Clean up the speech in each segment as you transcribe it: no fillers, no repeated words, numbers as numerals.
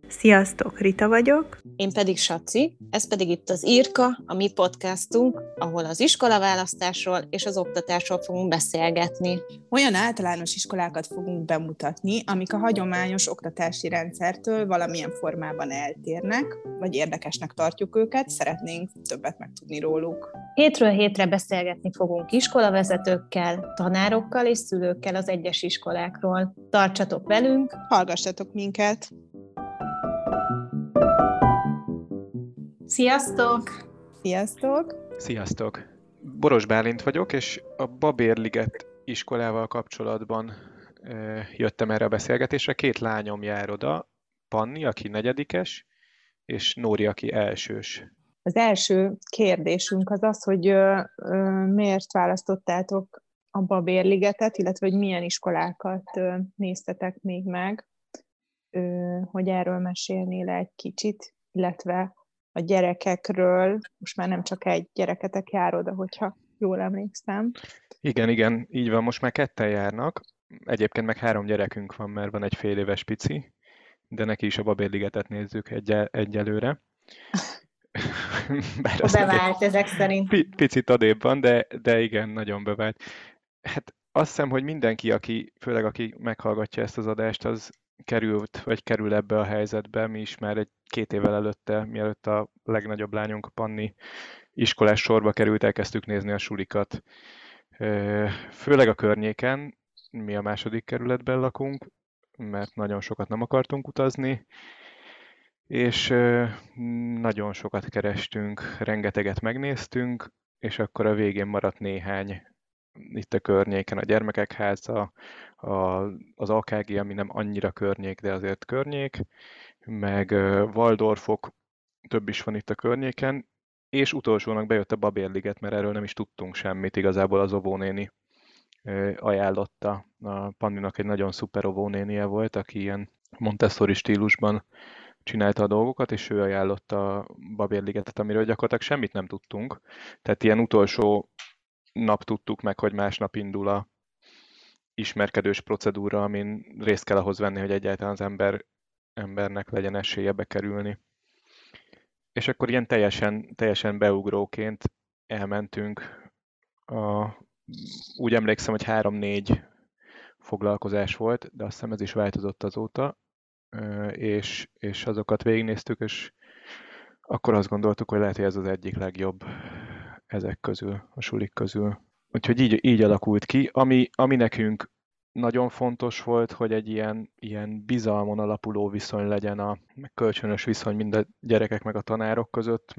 Sziasztok, Rita vagyok. Én pedig Saci, ez pedig itt az Irka, a mi podcastunk, ahol az iskolaválasztásról és az oktatásról fogunk beszélgetni. Olyan általános iskolákat fogunk bemutatni, amik a hagyományos oktatási rendszertől valamilyen formában eltérnek, vagy érdekesnek tartjuk őket, szeretnénk többet megtudni róluk. Hétről hétre beszélgetni fogunk iskolavezetőkkel, tanárokkal és szülőkkel az egyes iskolákról. Tartsatok velünk! Hallgassatok minket! Sziasztok! Sziasztok! Sziasztok! Boros Bálint vagyok, és a Babérliget iskolával kapcsolatban jöttem erre a beszélgetésre. 2 lányom jár oda, Panni, aki 4-es, és Nóri, aki elsős. Az első kérdésünk az, hogy miért választottátok a Babérligetet, illetve hogy milyen iskolákat néztetek még meg, hogy erről mesélnél egy kicsit, illetve a gyerekekről, most már nem csak egy gyereketek jár oda, hogyha jól emlékszem. Igen, így van, most már 2 járnak. Egyébként meg 3 gyerekünk van, mert van egy fél éves pici, de neki is a Babérligetet nézzük egyelőre. Bevált ezek szerint. Picit odébb van, de igen, nagyon bevált. Hát azt hiszem, hogy mindenki, főleg aki meghallgatja ezt az adást, az került, vagy kerül ebbe a helyzetbe. Mi is már 2 évvel előtte, mielőtt a legnagyobb lányunk, a Panni iskolás sorba került, elkezdtük nézni a sulikat. Főleg a környéken, mi a 2. kerületben lakunk, mert nagyon sokat nem akartunk utazni, és nagyon sokat kerestünk, rengeteget megnéztünk, és akkor a végén maradt néhány itt a környéken, a Gyermekek Háza, az AKG, ami nem annyira környék, de azért környék, meg Waldorfok, több is van itt a környéken, és utolsónak bejött a Babérliget, mert erről nem is tudtunk semmit, igazából az óvónéni ajánlotta. A Panninak egy nagyon szuper óvónénie volt, aki ilyen Montessori stílusban csinálta a dolgokat, és ő ajánlotta a Babérligetet, amiről gyakorlatilag semmit nem tudtunk. Tehát ilyen utolsó nap tudtuk meg, hogy másnap indul a ismerkedős procedúra, amin részt kell ahhoz venni, hogy egyáltalán az embernek legyen esélye bekerülni. És akkor ilyen teljesen beugróként elmentünk. Úgy emlékszem, hogy 3-4 foglalkozás volt, de azt hiszem ez is változott azóta, és azokat végignéztük, és akkor azt gondoltuk, hogy lehet, hogy ez az egyik legjobb ezek közül, a sulik közül. Úgyhogy így alakult ki. Ami nekünk nagyon fontos volt, hogy egy ilyen bizalmon alapuló viszony legyen, meg kölcsönös viszony mind a gyerekek meg a tanárok között,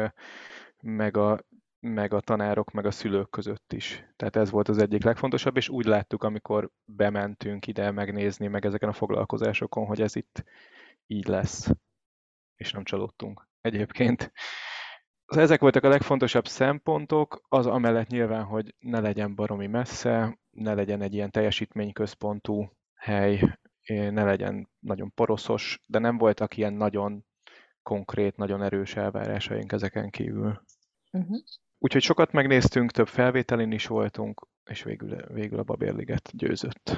meg a tanárok meg a szülők között is. Tehát ez volt az egyik legfontosabb, és úgy láttuk, amikor bementünk ide megnézni, meg ezeken a foglalkozásokon, hogy ez itt így lesz. És nem csalódtunk egyébként. Ezek voltak a legfontosabb szempontok, az amellett nyilván, hogy ne legyen baromi messze, ne legyen egy ilyen teljesítményközpontú hely, ne legyen nagyon poroszos, de nem voltak ilyen nagyon konkrét, nagyon erős elvárásaink ezeken kívül. Uh-huh. Úgyhogy sokat megnéztünk, több felvételin is voltunk, és végül a Babérliget győzött.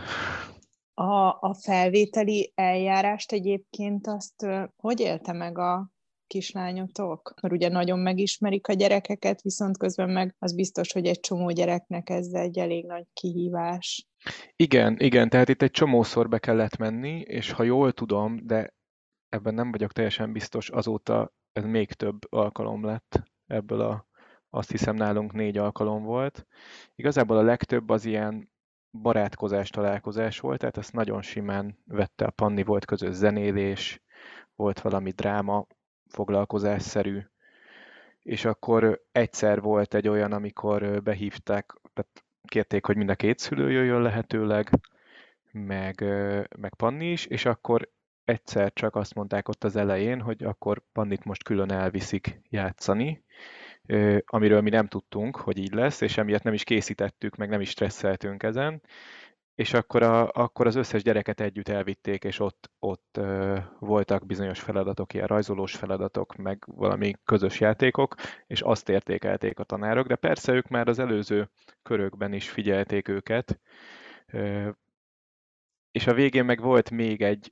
A felvételi eljárást egyébként azt hogy élte meg a kislányotok? Mert ugye nagyon megismerik a gyerekeket, viszont közben meg az biztos, hogy egy csomó gyereknek ez egy elég nagy kihívás. Igen, tehát itt egy csomószor be kellett menni, és ha jól tudom, de ebben nem vagyok teljesen biztos, azóta ez még több alkalom lett ebből azt hiszem nálunk 4 alkalom volt. Igazából a legtöbb az ilyen barátkozás, találkozás volt, tehát ezt nagyon simán vette a Panni, volt közös zenélés, volt valami dráma foglalkozásszerű, és akkor egyszer volt egy olyan, amikor behívták, tehát kérték, hogy mind a 2 szülő jöjjön lehetőleg, meg Panni is, és akkor egyszer csak azt mondták ott az elején, hogy akkor Pannit most külön elviszik játszani, amiről mi nem tudtunk, hogy így lesz, és emiatt nem is készítettük, meg nem is stresszeltünk ezen, és akkor az összes gyereket együtt elvitték, és ott voltak bizonyos feladatok, ilyen rajzolós feladatok, meg valami közös játékok, és azt értékelték a tanárok, de persze ők már az előző körökben is figyelték őket, és a végén meg volt még egy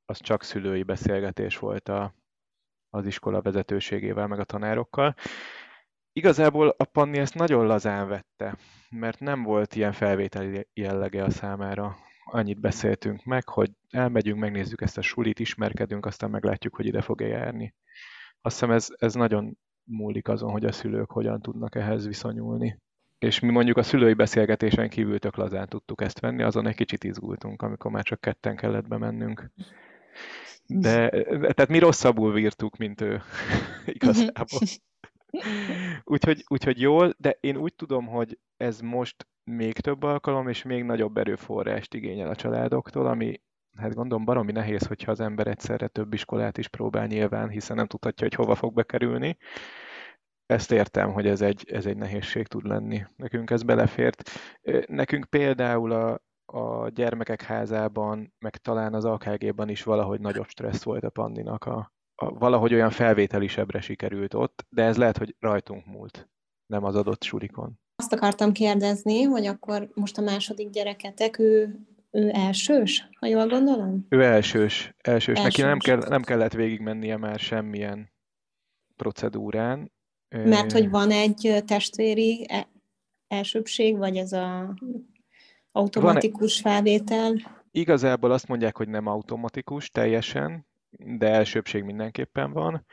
az csak szülői beszélgetés volt az iskola vezetőségével, meg a tanárokkal. Igazából a Panni ezt nagyon lazán vette, mert nem volt ilyen felvételi jellege a számára. Annyit beszéltünk meg, hogy elmegyünk, megnézzük ezt a sulit, ismerkedünk, aztán meglátjuk, hogy ide fog-e járni. Azt hiszem ez nagyon múlik azon, hogy a szülők hogyan tudnak ehhez viszonyulni. És mi mondjuk a szülői beszélgetésen kívül tök lazán tudtuk ezt venni, azon egy kicsit izgultunk, amikor már csak ketten kellett bemennünk. Tehát mi rosszabbul vírtuk, mint ő igazából. Úgyhogy jól, de én úgy tudom, hogy ez most még több alkalom, és még nagyobb erőforrást igényel a családoktól, ami hát gondolom baromi nehéz, hogyha az ember egyszerre több iskolát is próbál nyilván, hiszen nem tudhatja, hogy hova fog bekerülni. Ezt értem, hogy ez egy nehézség tud lenni. Nekünk ez belefért. Nekünk például a gyermekek házában, meg talán az AKG-ban is valahogy nagyobb stressz volt a Panninak. Valahogy olyan felvételisebbre sikerült ott, de ez lehet, hogy rajtunk múlt, nem az adott sulikon. Azt akartam kérdezni, hogy akkor most a második gyereketek, ő elsős, ha jól gondolom? Ő elsős. Neki nem kellett végigmennie már semmilyen procedúrán. Mert hogy van egy testvéri elsőbbség, vagy ez a automatikus felvétel? Igazából azt mondják, hogy nem automatikus teljesen, de elsőbbség mindenképpen van.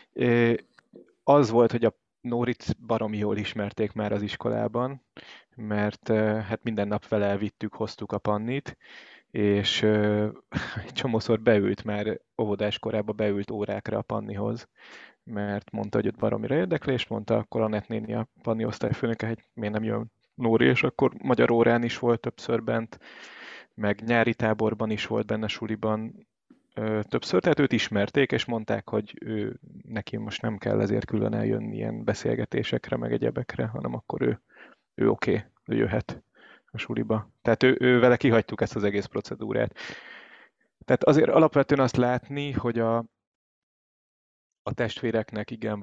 Az volt, hogy a Nórit baromi jól ismerték már az iskolában, mert hát minden nap vele elvittük, hoztuk a Pannit, és egy csomószor beült már, óvodás korában beült órákra a Pannihoz, mert mondta, hogy ott baromira érdekli, és mondta akkor Anett néni, a Panni osztályfőnöke, hogy miért nem jön Nóri, és akkor magyar órán is volt többször bent, meg nyári táborban is volt benne suliban többször, tehát őt ismerték, és mondták, hogy neki most nem kell ezért külön eljönni ilyen beszélgetésekre, meg egyebekre, hanem akkor ő oké, ő jöhet a suliba. Tehát ő vele kihagytuk ezt az egész procedúrát. Tehát azért alapvetően azt látni, hogy a testvéreknek igen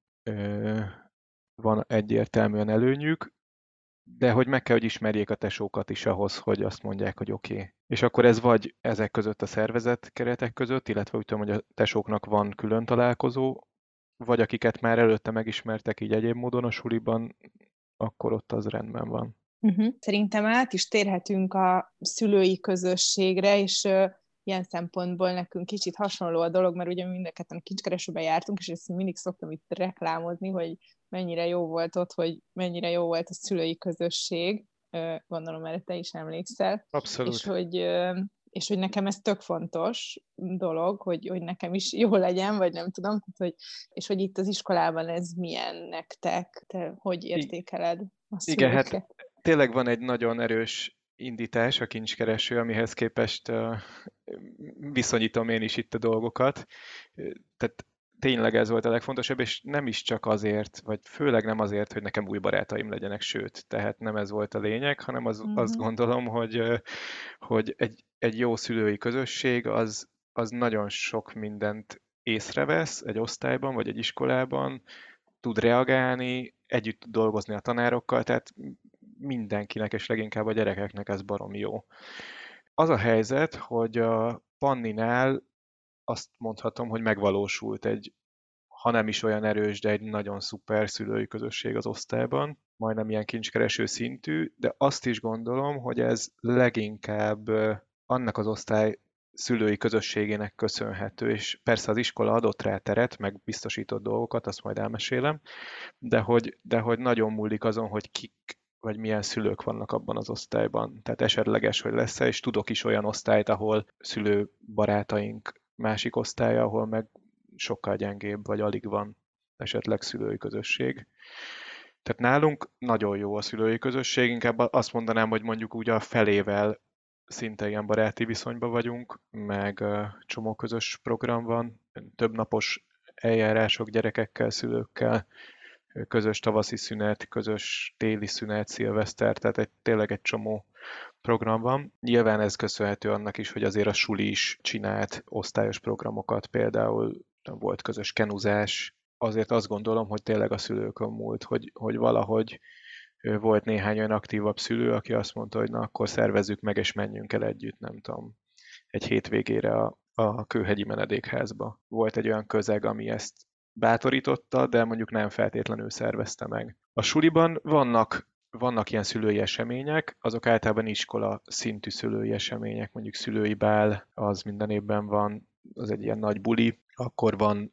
van egyértelműen előnyük, de hogy meg kell, hogy ismerjék a tesókat is ahhoz, hogy azt mondják, hogy oké. És akkor ez vagy ezek között a szervezet keretek között, illetve úgy tudom, hogy a tesóknak van külön találkozó, vagy akiket már előtte megismertek így egyéb módon a suliban, akkor ott az rendben van. Szerintem át is térhetünk a szülői közösségre, és ilyen szempontból nekünk kicsit hasonló a dolog, mert ugye mind a ketten kincskeresőben jártunk, és ezt mindig szoktam itt reklámozni, hogy mennyire jó volt ott, hogy mennyire jó volt a szülői közösség. Gondolom, erre te is emlékszel. Abszolút. És hogy nekem ez tök fontos dolog, hogy nekem is jó legyen, vagy nem tudom, és hogy itt az iskolában ez milyen nektek, te hogy értékeled a szülőket? Igen, hát tényleg van egy nagyon erős indítás, a kincskereső, amihez képest viszonyítom én is itt a dolgokat. Tehát tényleg ez volt a legfontosabb, és nem is csak azért, vagy főleg nem azért, hogy nekem új barátaim legyenek, sőt, tehát nem ez volt a lényeg, hanem azt gondolom, hogy egy jó szülői közösség az nagyon sok mindent észrevesz egy osztályban, vagy egy iskolában, tud reagálni, együtt tud dolgozni a tanárokkal, tehát mindenkinek, és leginkább a gyerekeknek ez baromi jó. Az a helyzet, hogy a Panninál azt mondhatom, hogy megvalósult egy, ha nem is olyan erős, de egy nagyon szuper szülői közösség az osztályban, majdnem ilyen kincskereső szintű, de azt is gondolom, hogy ez leginkább annak az osztály szülői közösségének köszönhető, és persze az iskola adott rá teret, meg biztosított dolgokat, azt majd elmesélem, de hogy nagyon múlik azon, hogy kik vagy milyen szülők vannak abban az osztályban. Tehát esetleges, hogy lesz-e, és tudok is olyan osztályt, ahol szülőbarátaink másik osztálya, ahol meg sokkal gyengébb, vagy alig van esetleg szülői közösség. Tehát nálunk nagyon jó a szülői közösség, inkább azt mondanám, hogy mondjuk úgy a felével szinte ilyen baráti viszonyban vagyunk, meg csomó közös program van, több napos eljárások gyerekekkel, szülőkkel, közös tavaszi szünet, közös téli szünet, szilveszter, tehát tényleg egy csomó program van. Nyilván ez köszönhető annak is, hogy azért a suli is csinált osztályos programokat, például volt közös kenuzás. Azért azt gondolom, hogy tényleg a szülőkön múlt, hogy valahogy volt néhány olyan aktívabb szülő, aki azt mondta, hogy na akkor szervezzük meg, és menjünk el együtt, nem tudom, egy hétvégére a Kőhegyi Menedékházba. Volt egy olyan közeg, ami ezt bátorította, de mondjuk nem feltétlenül szervezte meg. A suliban vannak ilyen szülői események, azok általában iskola szintű szülői események, mondjuk szülői bál, az minden évben van, az egy ilyen nagy buli, akkor van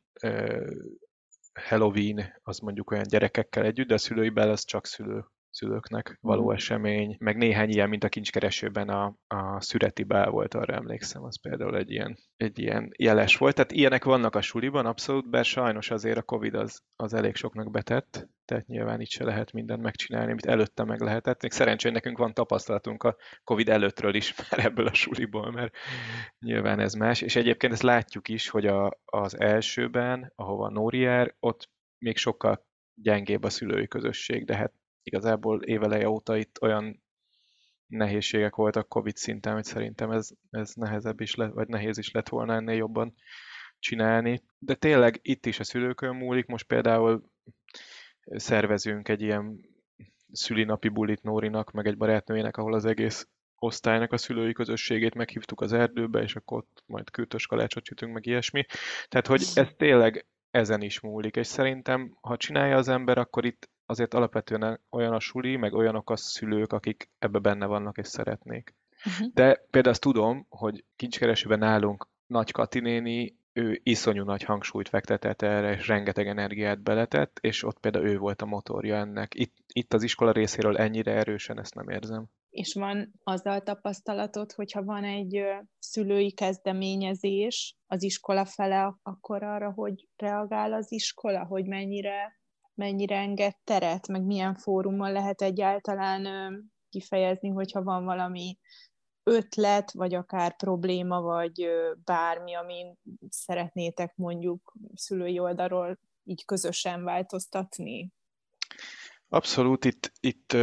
Halloween, az mondjuk olyan gyerekekkel együtt, de a szülői bál az csak szülőknek való esemény, meg néhány ilyen, mint a Kincskeresőben a szüreti bál volt, arra emlékszem, az például egy ilyen jeles volt. Tehát ilyenek vannak a suliban, abszolút, bár sajnos azért a Covid az elég soknak betett, tehát nyilván itt se lehet mindent megcsinálni, amit előtte meg lehetett. Még szerencsé, hogy nekünk van tapasztalatunk a Covid előttről is, már ebből a suliból, mert nyilván ez más. És egyébként ezt látjuk is, hogy az elsőben, ahova Nóri jár, ott még sokkal gyengébb a szülői közösség, de hát igazából éveleje óta itt olyan nehézségek voltak Covid szinten, hogy szerintem ez nehezebb is lett, vagy nehéz is lett volna ennél jobban csinálni. De tényleg itt is a szülőkön múlik. Most például szervezünk egy ilyen szülinapi bulit Nórinak, meg egy barátnőjének, ahol az egész osztálynak a szülői közösségét meghívtuk az erdőbe, és akkor ott majd kürtös kalácsot sütünk, meg ilyesmi. Tehát, hogy ez tényleg ezen is múlik, és szerintem, ha csinálja az ember, akkor itt azért alapvetően olyan a suli, meg olyanok a szülők, akik ebbe benne vannak és szeretnék. De például azt tudom, hogy Kincskeresőben nálunk Nagy Kati néni, ő iszonyú nagy hangsúlyt fektetett erre, és rengeteg energiát beletett, és ott például ő volt a motorja ennek. Itt az iskola részéről ennyire erősen ezt nem érzem. És van azzal tapasztalatod, hogyha van egy szülői kezdeményezés az iskola fele, akkor arra, hogy reagál az iskola, hogy mennyire enged teret, meg milyen fórumon lehet egyáltalán kifejezni, hogyha van valami ötlet, vagy akár probléma, vagy bármi, amin szeretnétek mondjuk szülői oldalról így közösen változtatni? Abszolút, itt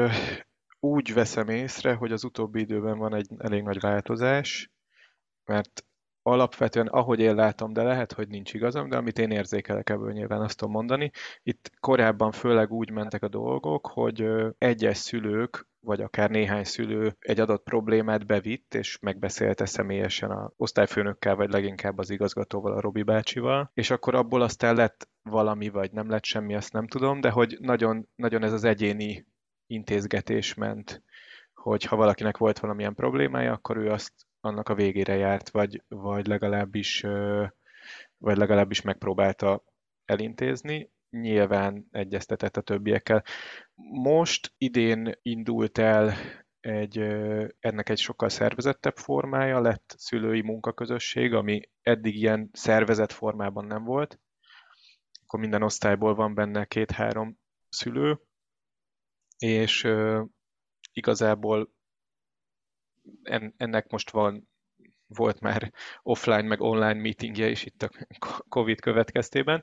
úgy veszem észre, hogy az utóbbi időben van egy elég nagy változás, mert alapvetően, ahogy én látom, de lehet, hogy nincs igazam, de amit én érzékelek ebből, nyilván azt tudom mondani, itt korábban főleg úgy mentek a dolgok, hogy egyes szülők, vagy akár néhány szülő egy adott problémát bevitt, és megbeszélte személyesen az osztályfőnökkel, vagy leginkább az igazgatóval, a Robi bácsival, és akkor abból aztán lett valami, vagy nem lett semmi, azt nem tudom, de hogy nagyon, nagyon ez az egyéni intézgetés ment, hogy ha valakinek volt valamilyen problémája, akkor ő azt annak a végére járt, vagy legalábbis megpróbálta elintézni. Nyilván egyeztetett a többiekkel. Most idén indult el ennek egy sokkal szervezettebb formája, lett szülői munkaközösség, ami eddig ilyen szervezett formában nem volt. Akkor minden osztályból van benne 2-3 szülő, és igazából ennek most volt már offline meg online meetingje is itt a Covid következtében,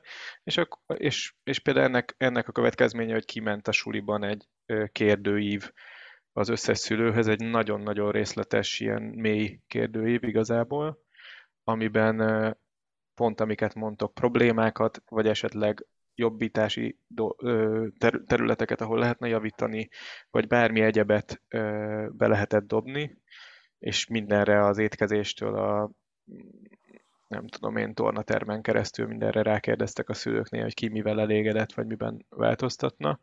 és például ennek a következménye, hogy kiment a suliban egy kérdőív az összes szülőhöz, egy nagyon-nagyon részletes, ilyen mély kérdőív igazából, amiben pont amiket mondtok, problémákat, vagy esetleg jobbítási területeket, ahol lehetne javítani, vagy bármi egyebet be lehetett dobni, és mindenre az étkezéstől nem tudom én, tornatermen keresztül mindenre rákérdeztek a szülőknél, hogy ki mivel elégedett, vagy miben változtatna.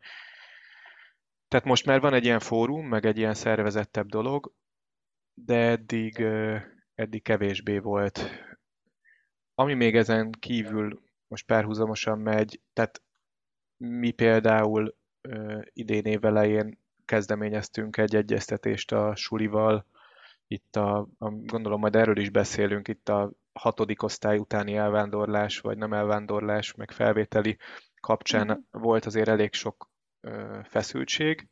Tehát most már van egy ilyen fórum, meg egy ilyen szervezettebb dolog, de eddig kevésbé volt. Ami még ezen kívül most párhuzamosan megy, tehát mi például idén év elején kezdeményeztünk egy egyeztetést a sulival, itt gondolom majd erről is beszélünk, itt a 6. osztály utáni elvándorlás, vagy nem elvándorlás, meg felvételi kapcsán volt azért elég sok feszültség,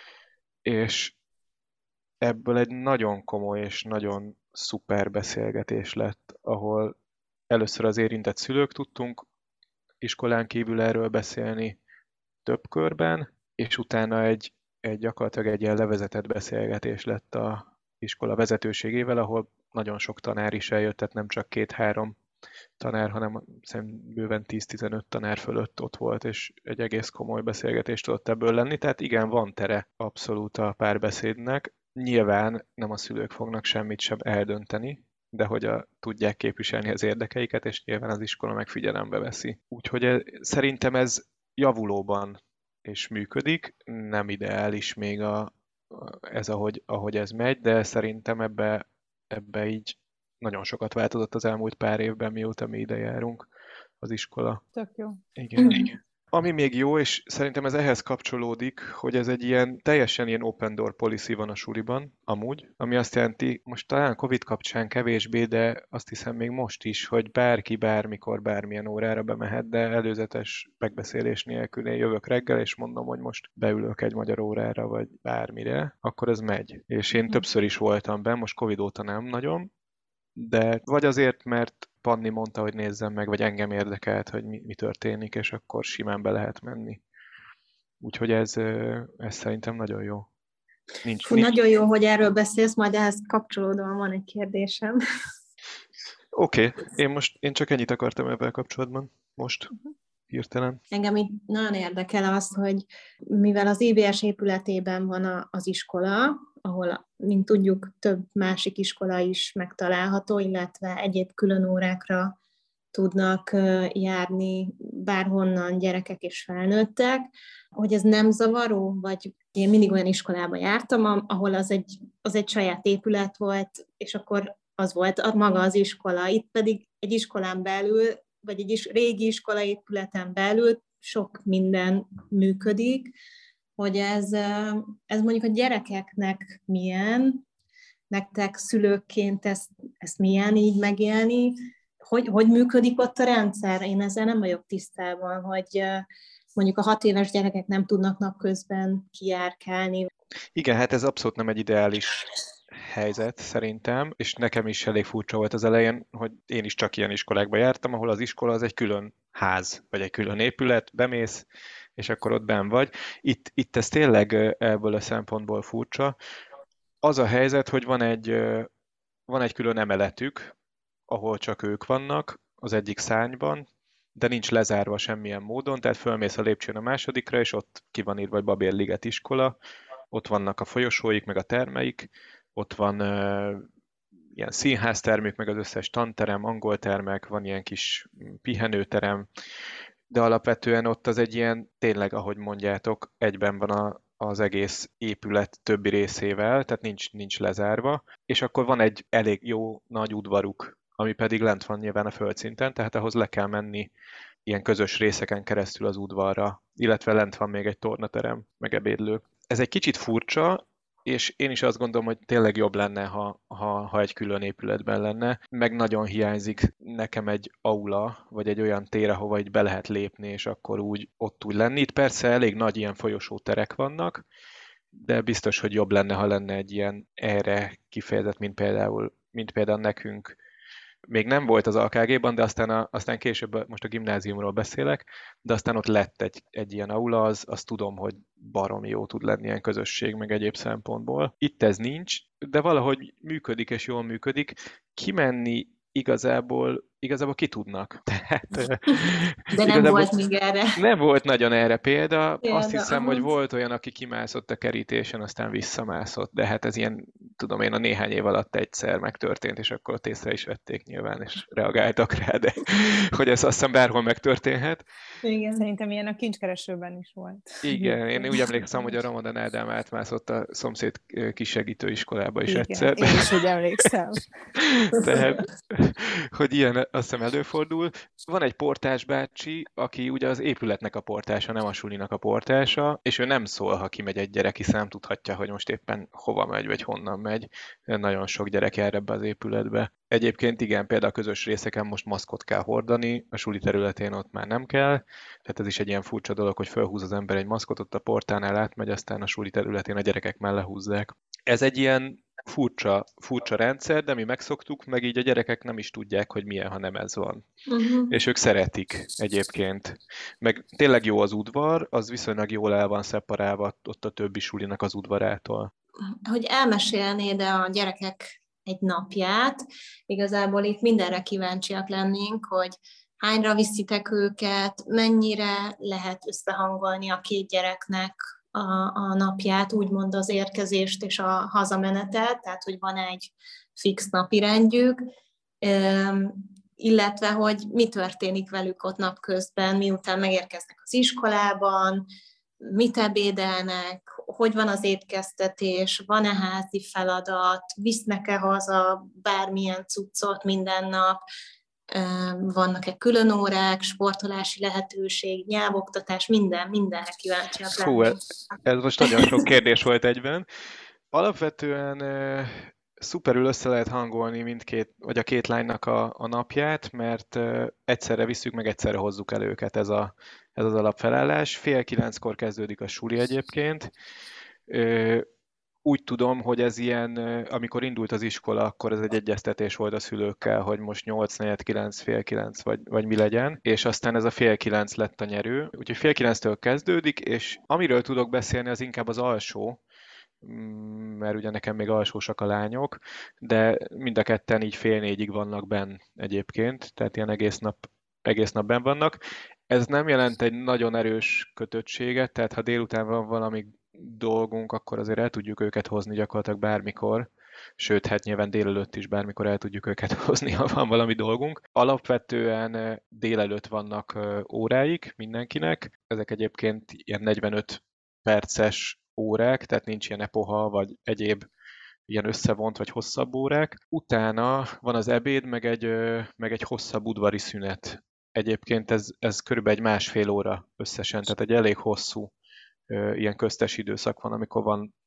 és ebből egy nagyon komoly és nagyon szuper beszélgetés lett, ahol először az érintett szülők tudtunk iskolán kívül erről beszélni több körben, és utána gyakorlatilag egy ilyen levezetett beszélgetés lett a iskola vezetőségével, ahol nagyon sok tanár is eljött, tehát nem csak 2-3 tanár, hanem szerintem bőven 10-15 tanár fölött ott volt, és egy egész komoly beszélgetést tudott ebből lenni, tehát igen, van tere abszolút a párbeszédnek. Nyilván nem a szülők fognak semmit sem eldönteni, de hogy tudják képviselni az érdekeiket, és nyilván az iskola meg figyelembe veszi. Úgyhogy szerintem ez javulóban és működik, nem ideális még ez, ahogy ez megy, de szerintem ebbe így nagyon sokat változott az elmúlt pár évben, mióta mi ide járunk az iskola. Tök jó. Igen. Ami még jó, és szerintem ez ehhez kapcsolódik, hogy ez egy teljesen ilyen open door policy van a suliban, amúgy, ami azt jelenti, most talán Covid kapcsán kevésbé, de azt hiszem még most is, hogy bárki bármikor bármilyen órára bemehet, de előzetes megbeszélés nélkül én jövök reggel, és mondom, hogy most beülök egy magyar órára, vagy bármire, akkor ez megy. És én többször is voltam benn, most Covid óta nem nagyon, de vagy azért, mert Panni mondta, hogy nézzem meg, vagy engem érdekelt, hogy mi történik, és akkor simán be lehet menni. Úgyhogy ez szerintem nagyon jó. Nincs. Nagyon jó, hogy erről beszélsz, majd ehhez kapcsolódóan van egy kérdésem. Oké. Én csak ennyit akartam ebben kapcsolatban most. Hirtelen. Engem itt nagyon érdekel az, hogy mivel az IBS épületében van az iskola, ahol, mint tudjuk, több másik iskola is megtalálható, illetve egyéb külön órákra tudnak járni bárhonnan gyerekek és felnőttek, hogy ez nem zavaró, vagy én mindig olyan iskolába jártam, ahol az egy saját épület volt, és akkor az volt maga az iskola. Itt pedig egy iskolán belül, vagy egy régi iskolaépületen belül sok minden működik, hogy ez mondjuk a gyerekeknek milyen, nektek szülőkként ezt milyen így megélni, hogy működik ott a rendszer? Én ezzel nem vagyok tisztában, hogy mondjuk a 6 éves gyerekek nem tudnak napközben kijárkálni. Igen, hát ez abszolút nem egy ideális helyzet szerintem, és nekem is elég furcsa volt az elején, hogy én is csak ilyen iskolákba jártam, ahol az iskola az egy külön ház, vagy egy külön épület, bemész, és akkor ott benn vagy. Itt ez tényleg ebből a szempontból furcsa. Az a helyzet, hogy van egy külön emeletük, ahol csak ők vannak, az egyik szárnyban, de nincs lezárva semmilyen módon, tehát fölmész a lépcsőn a másodikra, és ott ki van írva, hogy Babérliget iskola, ott vannak a folyosóik, meg a termeik, ott van ilyen színháztermük, meg az összes tanterem, angoltermek, van ilyen kis pihenőterem, de alapvetően ott az egy ilyen, tényleg, ahogy mondjátok, egyben van az egész épület többi részével, tehát nincs lezárva, és akkor van egy elég jó nagy udvaruk, ami pedig lent van nyilván a földszinten, tehát ahhoz le kell menni ilyen közös részeken keresztül az udvarra, illetve lent van még egy tornaterem, meg ebédlő. Ez egy kicsit furcsa, és én is azt gondolom, hogy tényleg jobb lenne, ha egy külön épületben lenne. Meg nagyon hiányzik nekem egy aula, vagy egy olyan tér, ahova így be lehet lépni, és akkor ott úgy lenni. Itt persze elég nagy ilyen folyosóterek vannak, de biztos, hogy jobb lenne, ha lenne egy ilyen erre kifejezett, mint például nekünk. Még nem volt az AKG-ban, de aztán később, most a gimnáziumról beszélek, de aztán ott lett egy ilyen aula, azt tudom, hogy baromi jó tud lenni ilyen közösség, meg egyéb szempontból. Itt ez nincs, de valahogy működik és jól működik. Kimenni igazából ki tudnak. De nem volt még erre. Nem volt nagyon erre példa. Azt hiszem, hogy volt olyan, aki kimászott a kerítésen, aztán visszamászott, de hát ez ilyen, tudom én, a néhány év alatt egyszer megtörtént, és akkor ott észre is vették nyilván, és reagáltak rá, de hogy ez azt hiszem bárhol megtörténhet. Igen, szerintem ilyen a kincskeresőben is volt. Igen, én úgy emlékszem, hogy a Ramadan Ádám átmászott a szomszéd kisegítő iskolába is igen, egyszer. Én is úgy emlékszem. Tehát, hogy ilyen azt hiszem előfordul. Van egy portás bácsi, aki ugye az épületnek a portása, nem a sulinak a portása, és ő nem szól, ha kimegy egy gyerek, hiszen nem tudhatja, hogy most éppen hova megy, vagy honnan megy. Nagyon sok gyerek jár ebbe az épületbe. Egyébként igen, például a közös részeken most maszkot kell hordani, a suli területén ott már nem kell, tehát ez is egy ilyen furcsa dolog, hogy felhúz az ember egy maszkot, ott a portánál átmegy, aztán a suli területén a gyerekek mellé húzzák. Ez egy ilyen furcsa rendszer, de mi megszoktuk, meg így a gyerekek nem is tudják, hogy milyen, ha nem ez van. És ők szeretik egyébként. Meg tényleg jó az udvar, az viszonylag jól el van szeparálva ott a többi sulinak az udvarától. Hogy elmesélnéd a gyerekek egy napját, igazából itt mindenre kíváncsiak lennénk, hogy hányra viszitek őket, mennyire lehet összehangolni a két gyereknek a napját, úgymond az érkezést és a hazamenetet, tehát hogy van egy fix napirendjük, illetve hogy mi történik velük ott napközben, miután megérkeznek az iskolában, mit ebédelnek, hogy van az étkeztetés, van-e házi feladat, visznek-e haza bármilyen cuccot minden nap, vannak-e külön órák, sportolási lehetőség, nyelvoktatás, mindenre kíváncsiak Hú, lennénk. ez most nagyon sok kérdés volt egyben. Alapvetően szuperül össze lehet hangolni mindkét, vagy a két lánynak a napját, mert egyszerre visszük, meg egyszerre hozzuk el őket, ez az alapfelállás. 8:30-kor kezdődik a suli egyébként. Úgy tudom, hogy ez ilyen, amikor indult az iskola, akkor ez egy egyeztetés volt a szülőkkel, hogy most 8:45, 8:30, vagy mi legyen, és aztán ez a 8:30 lett a nyerő. Úgyhogy 8:30-től kezdődik, és amiről tudok beszélni, az inkább az alsó, mert ugye nekem még alsósak a lányok, de mind a ketten így 3:30-ig vannak benn egyébként, tehát ilyen egész nap benn vannak. Ez nem jelent egy nagyon erős kötöttséget, tehát ha délután van valami dolgunk, akkor azért el tudjuk őket hozni gyakorlatilag bármikor, sőt, hát nyilván délelőtt is bármikor el tudjuk őket hozni, ha van valami dolgunk. Alapvetően délelőtt vannak óráik mindenkinek, ezek egyébként ilyen 45 perces órák, tehát nincs ilyen epoha, vagy egyéb ilyen összevont, vagy hosszabb órák. Utána van az ebéd, meg egy hosszabb udvari szünet. Egyébként ez körülbelül egy 1,5 óra összesen, tehát egy elég hosszú ilyen köztes időszak van, amikor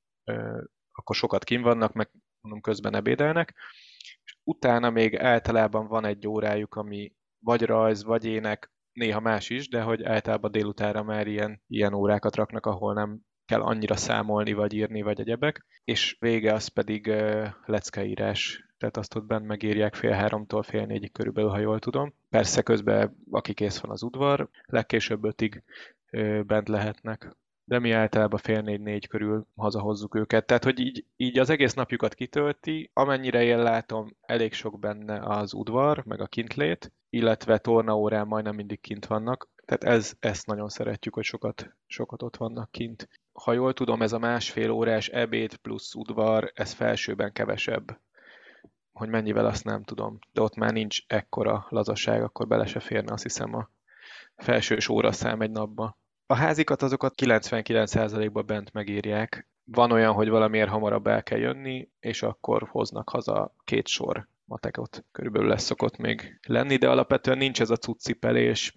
akkor sokat kint vannak, meg mondom, közben ebédelnek. És utána még általában van egy órájuk, ami vagy rajz, vagy ének, néha más is, de hogy általában délutánra már ilyen órákat raknak, ahol nem kell annyira számolni, vagy írni, vagy egyebek, és vége az pedig leckeírás. Tehát azt ott bent megírják 2:30-tól 3:30-ig körülbelül, ha jól tudom. Persze közben, aki kész van az udvar, legkésőbb 5-ig bent lehetnek. De mi általában 3:30-4 körül hazahozzuk őket. Tehát, hogy így az egész napjukat kitölti, amennyire én látom, elég sok benne az udvar, meg a kintlét, illetve tornaórán majdnem mindig kint vannak. Tehát ezt nagyon szeretjük, hogy sokat ott vannak kint. Ha jól tudom, ez a 1,5 órás ebéd plusz udvar, ez felsőben kevesebb. Hogy mennyivel, azt nem tudom. De ott már nincs ekkora lazaság, akkor bele se férne, azt hiszem, a felsős óraszám egy napba. A házikat azokat 99%-ban bent megírják. Van olyan, hogy valamiért hamarabb el kell jönni, és akkor hoznak haza 2 sor matekot. Körülbelül ez szokott még lenni, de alapvetően nincs ez a cuccipelés,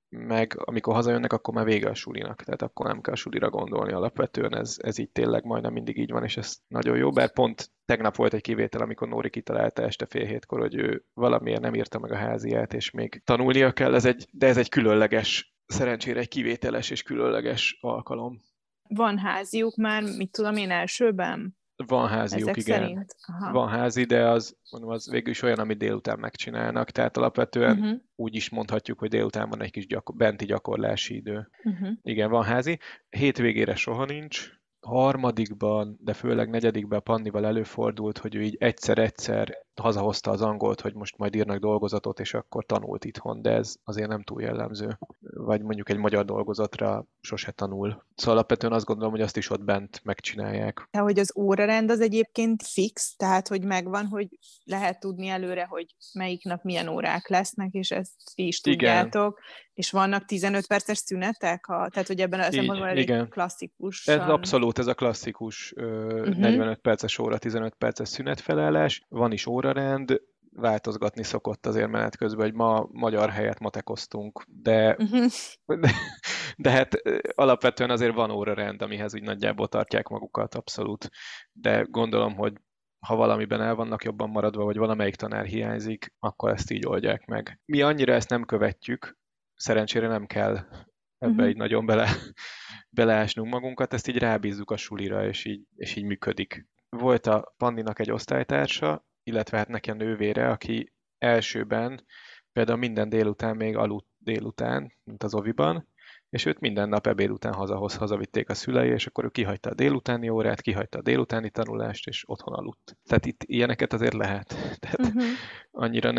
meg amikor hazajönnek, akkor már vége a sulinak. Tehát akkor nem kell a sulira gondolni alapvetően. Ez így tényleg majdnem mindig így van, és ez nagyon jó. Bár pont tegnap volt egy kivétel, amikor Nóri kitalálta este 6:30-kor, hogy ő valamiért nem írta meg a háziát, és még tanulnia kell. De ez egy különleges, szerencsére egy kivételes és különleges alkalom. Van háziuk már, mit tudom én, elsőben? Van háziuk, ezek igen. szerint? Aha. Van házi, de mondom, az végül is olyan, amit délután megcsinálnak. Tehát alapvetően úgy is mondhatjuk, hogy délután van egy kis benti gyakorlási idő. Igen, van házi. Hétvégére soha nincs. Harmadikban, de főleg negyedikben Pannival előfordult, hogy ő így egyszer-egyszer hazahozta az angolt, hogy most majd írnak dolgozatot, és akkor tanult itthon, de ez azért nem túl jellemző. Vagy mondjuk egy magyar dolgozatra sose tanul. Szóval alapvetően azt gondolom, hogy azt is ott bent megcsinálják. De hogy az órarend az egyébként fix, tehát hogy megvan, hogy lehet tudni előre, hogy melyik nap milyen órák lesznek, és ezt ti is tudjátok. Igen. És vannak 15 perces szünetek? Tehát, hogy ebben az szempontból elég klasszikus. Ez abszolút, ez a klasszikus 45 perces óra, 15 perces szünetfelállás. Van is órarend, változgatni szokott azért menet közben, hogy ma magyar helyet matekoztunk, de hát alapvetően azért van órarend, amihez úgy nagyjából tartják magukat, abszolút. De gondolom, hogy ha valamiben el vannak jobban maradva, vagy valamelyik tanár hiányzik, akkor ezt így oldják meg. Mi annyira ezt nem követjük, szerencsére nem kell ebbe így nagyon beleásnunk magunkat, ezt így rábízzuk a sulira, és így működik. Volt a Panninak egy osztálytársa, illetve hát neki a nővére, aki elsőben például minden délután még aludt délután, mint az oviban, és őt minden nap ebéd után hazavitték a szülei, és akkor ő kihagyta a délutáni órát, kihagyta a délutáni tanulást, és otthon aludt. Tehát itt ilyeneket azért lehet. Tehát annyira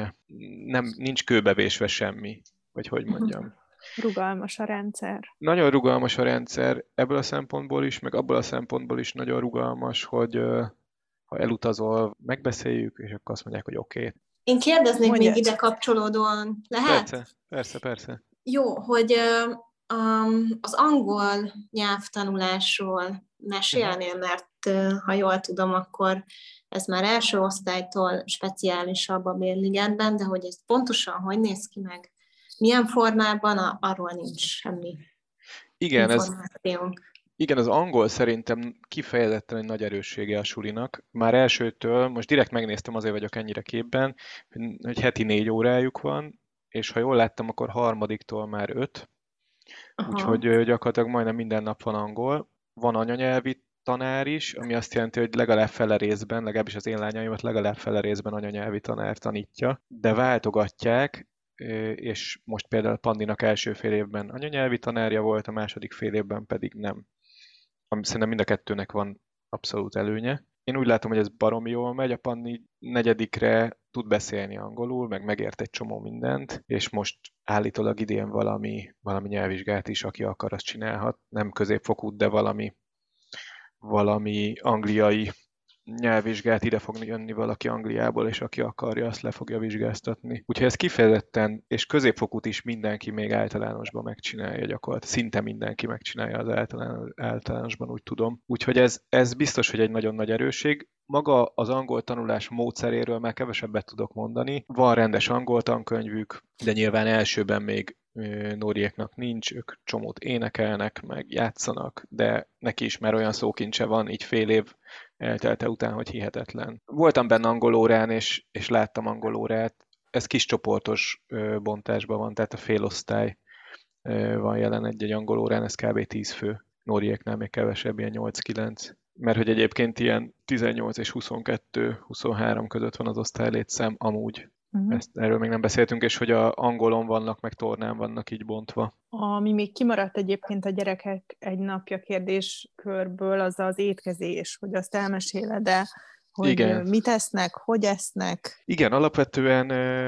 nincs kőbevésve semmi, vagy hogy mondjam. Rugalmas a rendszer. Nagyon rugalmas a rendszer, ebből a szempontból is, meg abból a szempontból is nagyon rugalmas, hogy ha elutazol, megbeszéljük, és akkor azt mondják, hogy oké. Én kérdeznék Mondjad. még ide kapcsolódóan, lehet? Persze. Jó, hogy az angol nyelvtanulásról mesélnél, mert ha jól tudom, akkor ez már első osztálytól speciálisabb a Bérligetben, de hogy ez pontosan hogy néz ki meg, milyen formában, arról nincs semmi információnk. Igen, az angol szerintem kifejezetten egy nagy erőssége a sulinak. Már elsőtől, most direkt megnéztem, azért vagyok ennyire képben, hogy heti 4 órájuk van, és ha jól láttam, akkor harmadiktól már 5, úgyhogy gyakorlatilag majdnem minden nap van angol. Van anyanyelvi tanár is, ami azt jelenti, hogy legalább fele részben, legalábbis az én lányaimat legalább fele részben anyanyelvi tanár tanítja, de váltogatják, és most például Pandinak első fél évben anyanyelvi tanárja volt, a második fél évben pedig nem. Szerintem mind a kettőnek van abszolút előnye. Én úgy látom, hogy ez baromi jól megy, a Panni negyedikre tud beszélni angolul, meg megért egy csomó mindent, és most állítólag idén valami nyelvvizsgát is, aki akar, azt csinálhat. Nem középfokút, de valami angliai nyelvvizsgát, ide fog jönni valaki Angliából, és aki akarja, azt le fogja vizsgáztatni. Úgyhogy ez kifejezetten, és középfokút is mindenki még általánosban megcsinálja gyakorlatilag. Szinte mindenki megcsinálja az általánosban, úgy tudom. Úgyhogy ez biztos, hogy egy nagyon nagy erősség. Maga az angol tanulás módszeréről már kevesebbet tudok mondani. Van rendes angol tankönyvük, de nyilván elsőben még Nóriéknak nincs, ők csomót énekelnek, meg játszanak, de neki is már olyan szókincse van, így fél év eltelte után, hogy hihetetlen. Voltam benne angol órán, és láttam angol órát. Ez kis csoportos bontásban van, tehát a félosztály van jelen egy angol órán, ez kb. 10 fő. Nóriéknál még kevesebb, ilyen 8-9. Mert hogy egyébként ilyen 18 és 22-23 között van az osztálylétszám amúgy. Erről még nem beszéltünk, és hogy a angolon vannak, meg tornán vannak így bontva. Ami még kimaradt egyébként a gyerekek egy napja kérdéskörből, az az étkezés, hogy azt elmeséled, de hogy igen. Mit esznek, hogy esznek? Igen, alapvetően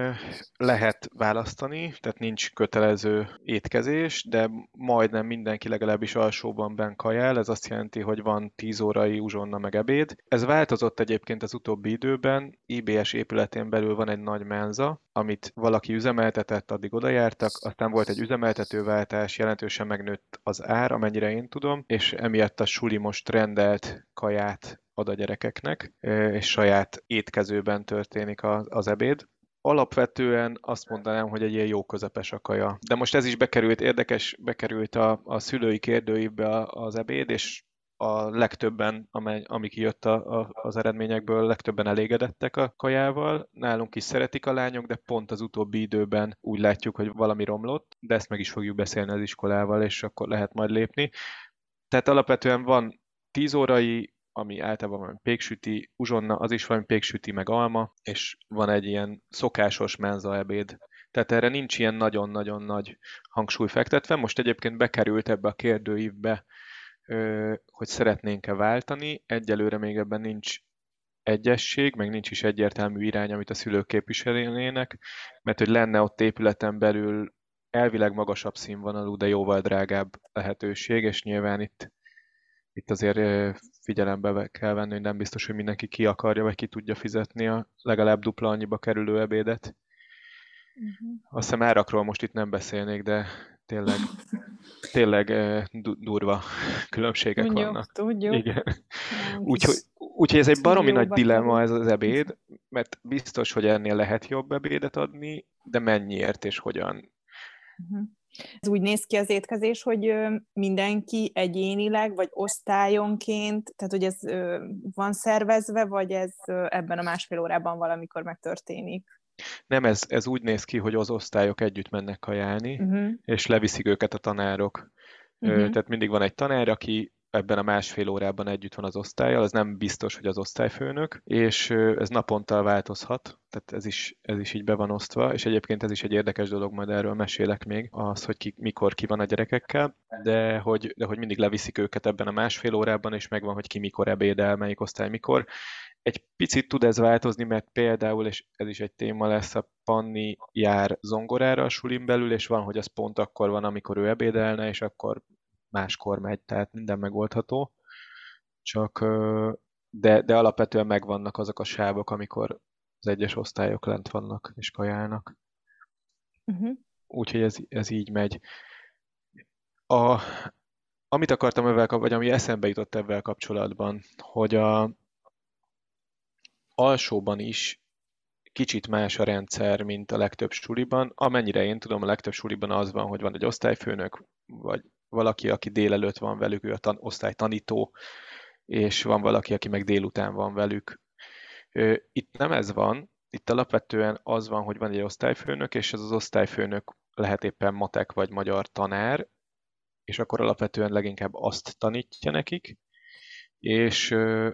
lehet választani, tehát nincs kötelező étkezés, de majdnem mindenki legalábbis alsóban benn kajál, ez azt jelenti, hogy van 10 órai uzsonna meg ebéd. Ez változott egyébként az utóbbi időben, IBS épületén belül van egy nagy menza, amit valaki üzemeltetett, addig oda jártak, aztán volt egy üzemeltetőváltás, jelentősen megnőtt az ár, amennyire én tudom, és emiatt a suli most rendelt kaját ad a gyerekeknek, és saját étkezőben történik az ebéd. Alapvetően azt mondanám, hogy egy ilyen jó közepes a kaja. De most ez is bekerült, bekerült a szülői kérdőívbe az ebéd, és a legtöbben, ami kijött az eredményekből, legtöbben elégedettek a kajával. Nálunk is szeretik a lányok, de pont az utóbbi időben úgy látjuk, hogy valami romlott, de ezt meg is fogjuk beszélni az iskolával, és akkor lehet majd lépni. Tehát alapvetően van 10 órai, ami általában valami péksüti, uzsonna, az is valami péksüti, meg alma, és van egy ilyen szokásos menza ebéd. Tehát erre nincs ilyen nagyon-nagyon nagy hangsúly fektetve. Most egyébként bekerült ebbe a kérdőívbe, hogy szeretnénk-e váltani. Egyelőre még ebben nincs egyesség, meg nincs is egyértelmű irány, amit a szülők képviselnének, mert hogy lenne ott épületen belül elvileg magasabb színvonalú, de jóval drágább lehetőség, és nyilván itt azért figyelembe kell venni, hogy nem biztos, hogy mindenki ki akarja, vagy ki tudja fizetni a legalább dupla annyiba kerülő ebédet. Azt hiszem árakról most itt nem beszélnék, de tényleg durva különbségek vannak. Tudjuk. Igen. Úgyhogy ez egy baromi nagy dilemma ez az ebéd, mert biztos, hogy ennél lehet jobb ebédet adni, de mennyiért és hogyan. Ez úgy néz ki az étkezés, hogy mindenki egyénileg, vagy osztályonként, tehát hogy ez van szervezve, vagy ez ebben a másfél órában valamikor megtörténik? Nem, ez úgy néz ki, hogy az osztályok együtt mennek kajálni, és leviszik őket a tanárok. Tehát mindig van egy tanár, aki ebben a másfél órában együtt van az osztállyal, az nem biztos, hogy az osztályfőnök, és ez naponta változhat, tehát ez is így be van osztva, és egyébként ez is egy érdekes dolog, majd erről mesélek még, az, hogy mikor ki van a gyerekekkel, de hogy mindig leviszik őket ebben a másfél órában, és megvan, hogy ki mikor ebédel, melyik osztály mikor. Egy picit tud ez változni, mert például, és ez is egy téma lesz, a Panni jár zongorára a sulin belül, és van, hogy az pont akkor van, amikor ő ebédelne, és akkor máskor megy, tehát minden megoldható. Csak de alapvetően megvannak azok a sávok, amikor az egyes osztályok lent vannak és kajálnak. Úgyhogy ez így megy. Amit akartam vagy ami eszembe jutott ebben kapcsolatban, hogy a alsóban is kicsit más a rendszer, mint a legtöbb suliban. Amennyire én tudom, a legtöbb suliban az van, hogy van egy osztályfőnök, vagy valaki, aki délelőtt van velük, ő a osztálytanító, és van valaki, aki meg délután van velük. Itt nem ez van, itt alapvetően az van, hogy van egy osztályfőnök, és ez az osztályfőnök lehet éppen matek vagy magyar tanár, és akkor alapvetően leginkább azt tanítja nekik, és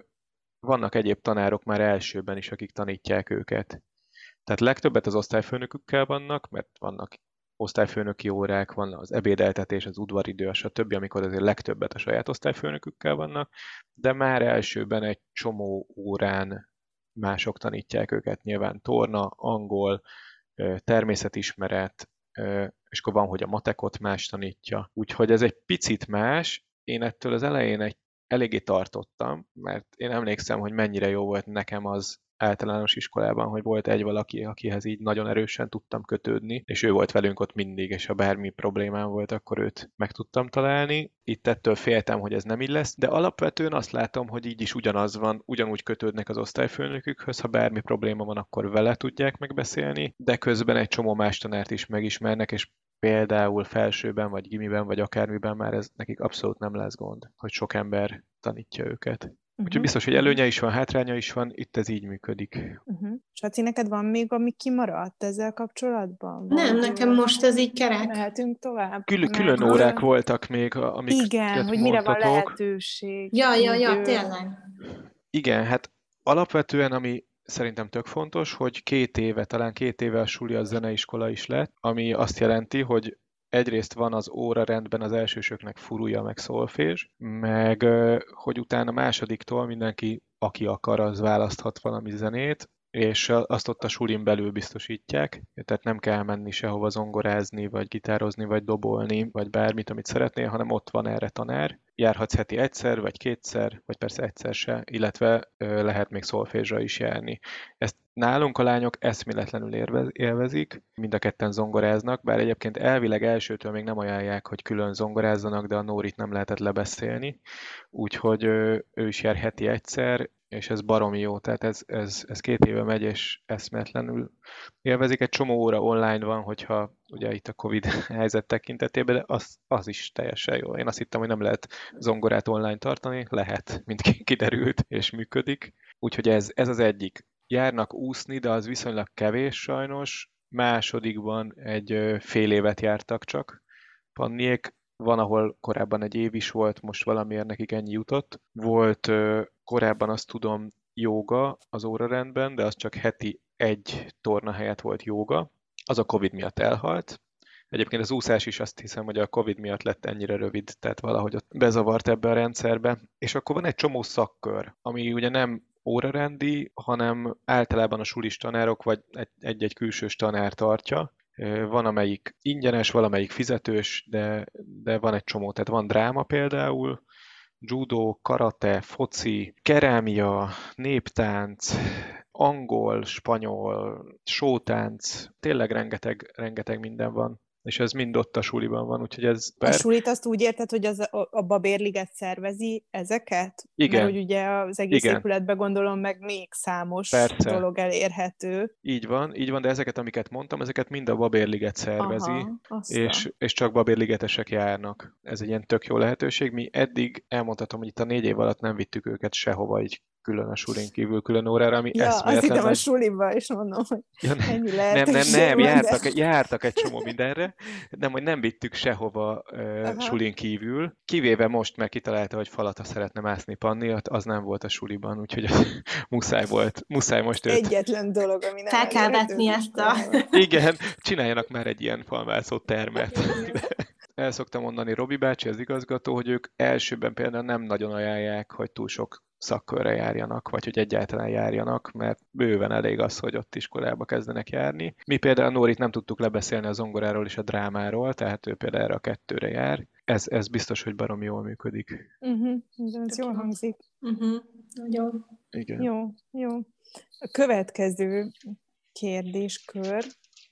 vannak egyéb tanárok már elsőben is, akik tanítják őket. Tehát legtöbbet az osztályfőnökükkel vannak, mert vannak osztályfőnöki órák, van az ebédeltetés, az udvaridő, stb., amikor azért legtöbbet a saját osztályfőnökükkel vannak, de már elsőben egy csomó órán mások tanítják őket, nyilván torna, angol, természetismeret, és akkor van, hogy a matekot más tanítja. Úgyhogy ez egy picit más. Én ettől az elején eléggé tartottam, mert én emlékszem, hogy mennyire jó volt nekem az általános iskolában, hogy volt egy valaki, akihez így nagyon erősen tudtam kötődni, és ő volt velünk ott mindig, és ha bármi problémám volt, akkor őt meg tudtam találni. Itt ettől féltem, hogy ez nem így lesz, de alapvetően azt látom, hogy így is ugyanaz van, ugyanúgy kötődnek az osztályfőnökükhöz, ha bármi probléma van, akkor vele tudják megbeszélni, de közben egy csomó más tanárt is megismernek, és például felsőben, vagy gimiben, vagy akármiben már ez nekik abszolút nem lesz gond, hogy sok ember tanítja őket. Úgyhogy biztos, hogy előnye is van, hátránya is van, itt ez így működik. Saci, neked van még, ami kimaradt ezzel kapcsolatban? Nem, nekem most ez így kerek. Mehetünk tovább? Külön órák voltak még, amik igen, hogy mire van lehetőség. Ja, tényleg. Igen, hát alapvetően, ami szerintem tök fontos, hogy 2 éve, talán 2 éve a suli a zeneiskola is lett, ami azt jelenti, hogy egyrészt van az órarendben az elsősöknek furúja, meg szolfés, meg hogy utána másodiktól mindenki, aki akar, az választhat valami zenét, és azt ott a sulin belül biztosítják, tehát nem kell menni sehova zongorázni, vagy gitározni, vagy dobolni, vagy bármit, amit szeretnél, hanem ott van erre tanár. Járhatsz heti egyszer, vagy 2-szer, vagy persze egyszer se, illetve lehet még szolfésra is járni. Ezt nálunk a lányok eszméletlenül élvezik, mind a ketten zongoráznak, bár egyébként elvileg elsőtől még nem ajánlják, hogy külön zongorázzanak, de a Nórit nem lehetett lebeszélni, úgyhogy ő is jár heti egyszer, és ez baromi jó, tehát ez 2 éve megy, és eszméletlenül élvezik. Egy csomó óra online van, hogyha ugye itt a Covid helyzet tekintetében, de az is teljesen jó. Én azt hittem, hogy nem lehet zongorát online tartani, lehet, mint kiderült, és működik. Úgyhogy ez az egyik. Járnak úszni, de az viszonylag kevés sajnos. Másodikban egy fél évet jártak csak. Panniék, van, ahol korábban egy év is volt, most valamiért nekik ennyi jutott. Volt korábban, azt tudom, jóga az órarendben, de az csak heti 1 torna helyett volt jóga. Az a Covid miatt elhalt. Egyébként az úszás is azt hiszem, hogy a Covid miatt lett ennyire rövid, tehát valahogy ott bezavart ebbe a rendszerbe. És akkor van egy csomó szakkör, ami ugye nem órarendi, hanem általában a sulis tanárok vagy egy-egy külsős tanár tartja. Van, amelyik ingyenes, valamelyik fizetős, de van egy csomó. Tehát van dráma például, judo, karate, foci, kerámia, néptánc, angol, spanyol, sótánc, tényleg rengeteg minden van. És ez mind ott a suliban van, úgyhogy ez... A sulit azt úgy érted, hogy a Babérliget szervezi ezeket? Igen. Mert hogy ugye az egész épületben gondolom meg még számos dolog elérhető. Így van, de ezeket, amiket mondtam, ezeket mind a Babérliget szervezi, és csak babérligetesek járnak. Ez egy ilyen tök jó lehetőség. Mi eddig elmondhatom, hogy itt a 4 év alatt nem vittük őket sehova, így külön a sulin kívül külön órára, ami eszméletlen. Azt hittem a suliba, és mondom, hogy ennyi lehetőség. Nem, jártak egy csomó mindenre, hogy nem vittük sehova sulin kívül, kivéve most, mert kitalálta, hogy falata szeretne mászni Panni, az nem volt a suliban, úgyhogy muszáj most őt... Egyetlen dolog, ami nem fel kell vetni ezt a... Igen, csináljanak már egy ilyen falmászó termet. El szoktam mondani Robi bácsi, az igazgató, hogy ők elsőben például nem nagyon ajánlják, hogy túl sok szakkörre járjanak, vagy hogy egyáltalán járjanak, mert bőven elég az, hogy ott iskolába kezdenek járni. Mi például Nórit nem tudtuk lebeszélni a zongoráról és a drámáról, tehát ő például erre a 2-re jár. Ez biztos, hogy baromi jól működik. Ez jól hangzik. Nagyon. Igen. Jó. A következő kérdéskör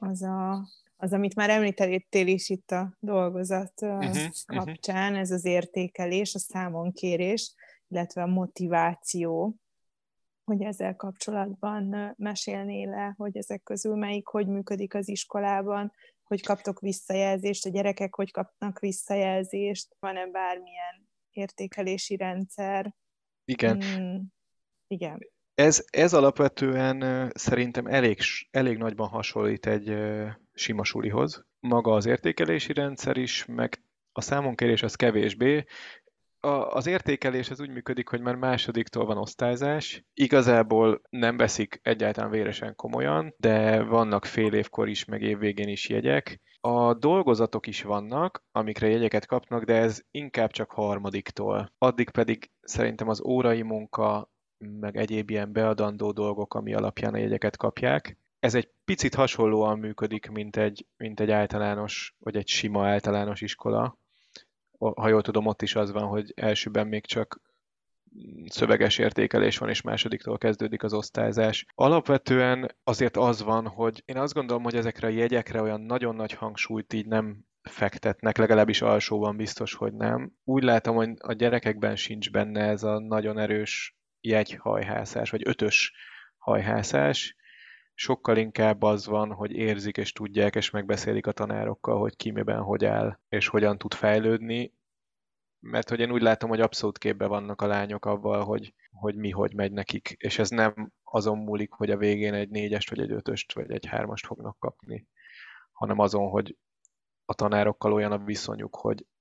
az, amit már említettél is itt a dolgozat kapcsán, ez az értékelés, a számonkérés, illetve a motiváció, hogy ezzel kapcsolatban mesélnél-e, hogy ezek közül melyik hogy működik az iskolában, hogy kaptok visszajelzést, a gyerekek hogy kapnak visszajelzést, van-e bármilyen értékelési rendszer? Igen. Igen. Ez alapvetően szerintem elég nagyban hasonlít egy sima sulihoz. Maga az értékelési rendszer is, meg a számonkérés az kevésbé. Az értékelés az úgy működik, hogy már másodiktól van osztályzás. Igazából nem veszik egyáltalán véresen komolyan, de vannak fél évkor is, meg évvégén is jegyek. A dolgozatok is vannak, amikre jegyeket kapnak, de ez inkább csak harmadiktól. Addig pedig szerintem az órai munka, meg egyéb ilyen beadandó dolgok, ami alapján a jegyeket kapják. Ez egy picit hasonlóan működik, mint egy általános, vagy egy sima általános iskola. Ha jól tudom, ott is az van, hogy elsőben még csak szöveges értékelés van, és másodiktól kezdődik az osztályzás. Alapvetően azért az van, hogy én azt gondolom, hogy ezekre a jegyekre olyan nagyon nagy hangsúlyt így nem fektetnek, legalábbis alsóban biztos, hogy nem. Úgy látom, hogy a gyerekekben sincs benne ez a nagyon erős jegyhajhászás, vagy ötös hajhászás. Sokkal inkább az van, hogy érzik és tudják, és megbeszélik a tanárokkal, hogy ki miben hogy áll, és hogyan tud fejlődni. Mert hogy én úgy látom, hogy abszolút képbe vannak a lányok avval, hogy mi hogy megy nekik, és ez nem azon múlik, hogy a végén egy 4-est, vagy egy 5-öst, vagy egy 3-ast fognak kapni, hanem azon, hogy a tanárokkal olyan a viszonyuk,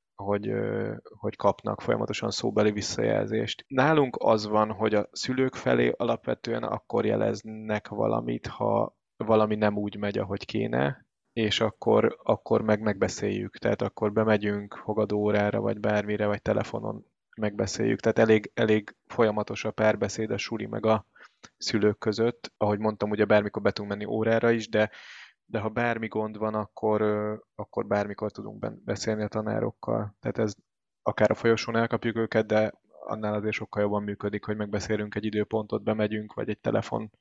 hogy kapnak folyamatosan szóbeli visszajelzést. Nálunk az van, hogy a szülők felé alapvetően akkor jeleznek valamit, ha valami nem úgy megy, ahogy kéne, és akkor megbeszéljük. Tehát akkor bemegyünk fogadóórára, vagy bármire, vagy telefonon megbeszéljük. Tehát elég folyamatos a párbeszéd a suli meg a szülők között. Ahogy mondtam, ugye bármikor be tudunk menni órára is, de ha bármi gond van, akkor bármikor tudunk beszélni a tanárokkal. Tehát ez akár a folyosón elkapjuk őket, de annál azért sokkal jobban működik, hogy megbeszélünk egy időpontot, bemegyünk, vagy egy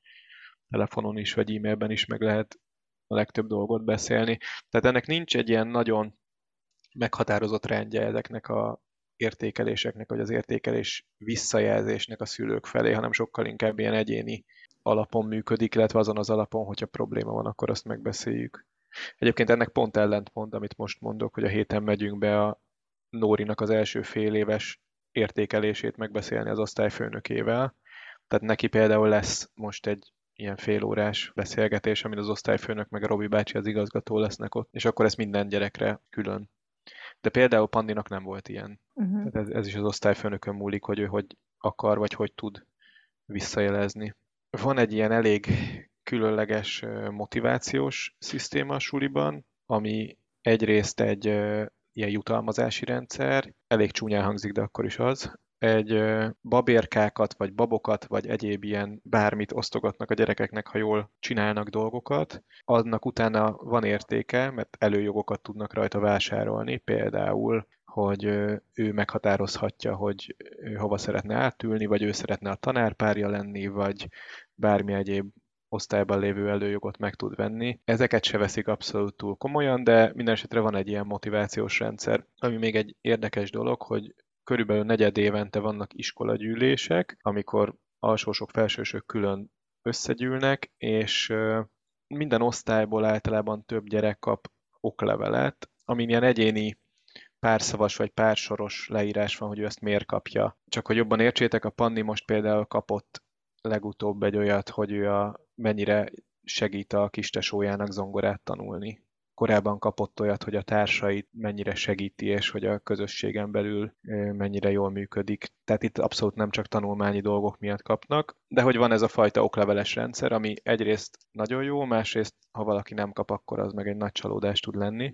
telefonon is, vagy e-mailben is meg lehet a legtöbb dolgot beszélni. Tehát ennek nincs egy ilyen nagyon meghatározott rendje ezeknek a értékeléseknek, vagy az értékelés visszajelzésnek a szülők felé, hanem sokkal inkább ilyen egyéni alapon működik, illetve azon az alapon, hogyha probléma van, akkor azt megbeszéljük. Egyébként ennek pont ellentmond, amit most mondok, hogy a héten megyünk be a Nórinak az első fél éves értékelését megbeszélni az osztályfőnökével. Tehát neki például lesz most egy ilyen félórás beszélgetés, amin az osztályfőnök meg a Robi bácsi az igazgató lesznek ott, és akkor ez minden gyerekre külön. De például Pandinak nem volt ilyen. Tehát ez is az osztályfőnökön múlik, hogy ő hogy akar, vagy hogy tud visszajelezni. Van egy ilyen elég különleges motivációs szisztéma a suliban, ami egyrészt egy ilyen jutalmazási rendszer, elég csúnyán hangzik, de akkor is az. Egy babérkákat, vagy babokat, vagy egyéb ilyen bármit osztogatnak a gyerekeknek, ha jól csinálnak dolgokat. Annak utána van értéke, mert előjogokat tudnak rajta vásárolni, például hogy ő meghatározhatja, hogy hova szeretne átülni, vagy ő szeretne a tanárpárja lenni, vagy bármi egyéb osztályban lévő előjogot meg tud venni. Ezeket se veszik abszolút túl komolyan, de minden esetre van egy ilyen motivációs rendszer. Ami még egy érdekes dolog, hogy körülbelül negyed évente vannak iskolagyűlések, amikor alsósok, felsősök külön összegyűlnek, és minden osztályból általában több gyerek kap oklevelet, amin ilyen egyéni párszavas vagy pársoros leírás van, hogy ő ezt miért kapja. Csak hogy jobban értsétek, a Panni most például kapott legutóbb egy olyat, hogy ő mennyire segít a kistesójának zongorát tanulni. Korábban kapott olyat, hogy a társait mennyire segíti, és hogy a közösségen belül mennyire jól működik. Tehát itt abszolút nem csak tanulmányi dolgok miatt kapnak, de hogy van ez a fajta okleveles rendszer, ami egyrészt nagyon jó, másrészt, ha valaki nem kap, akkor az meg egy nagy csalódás tud lenni.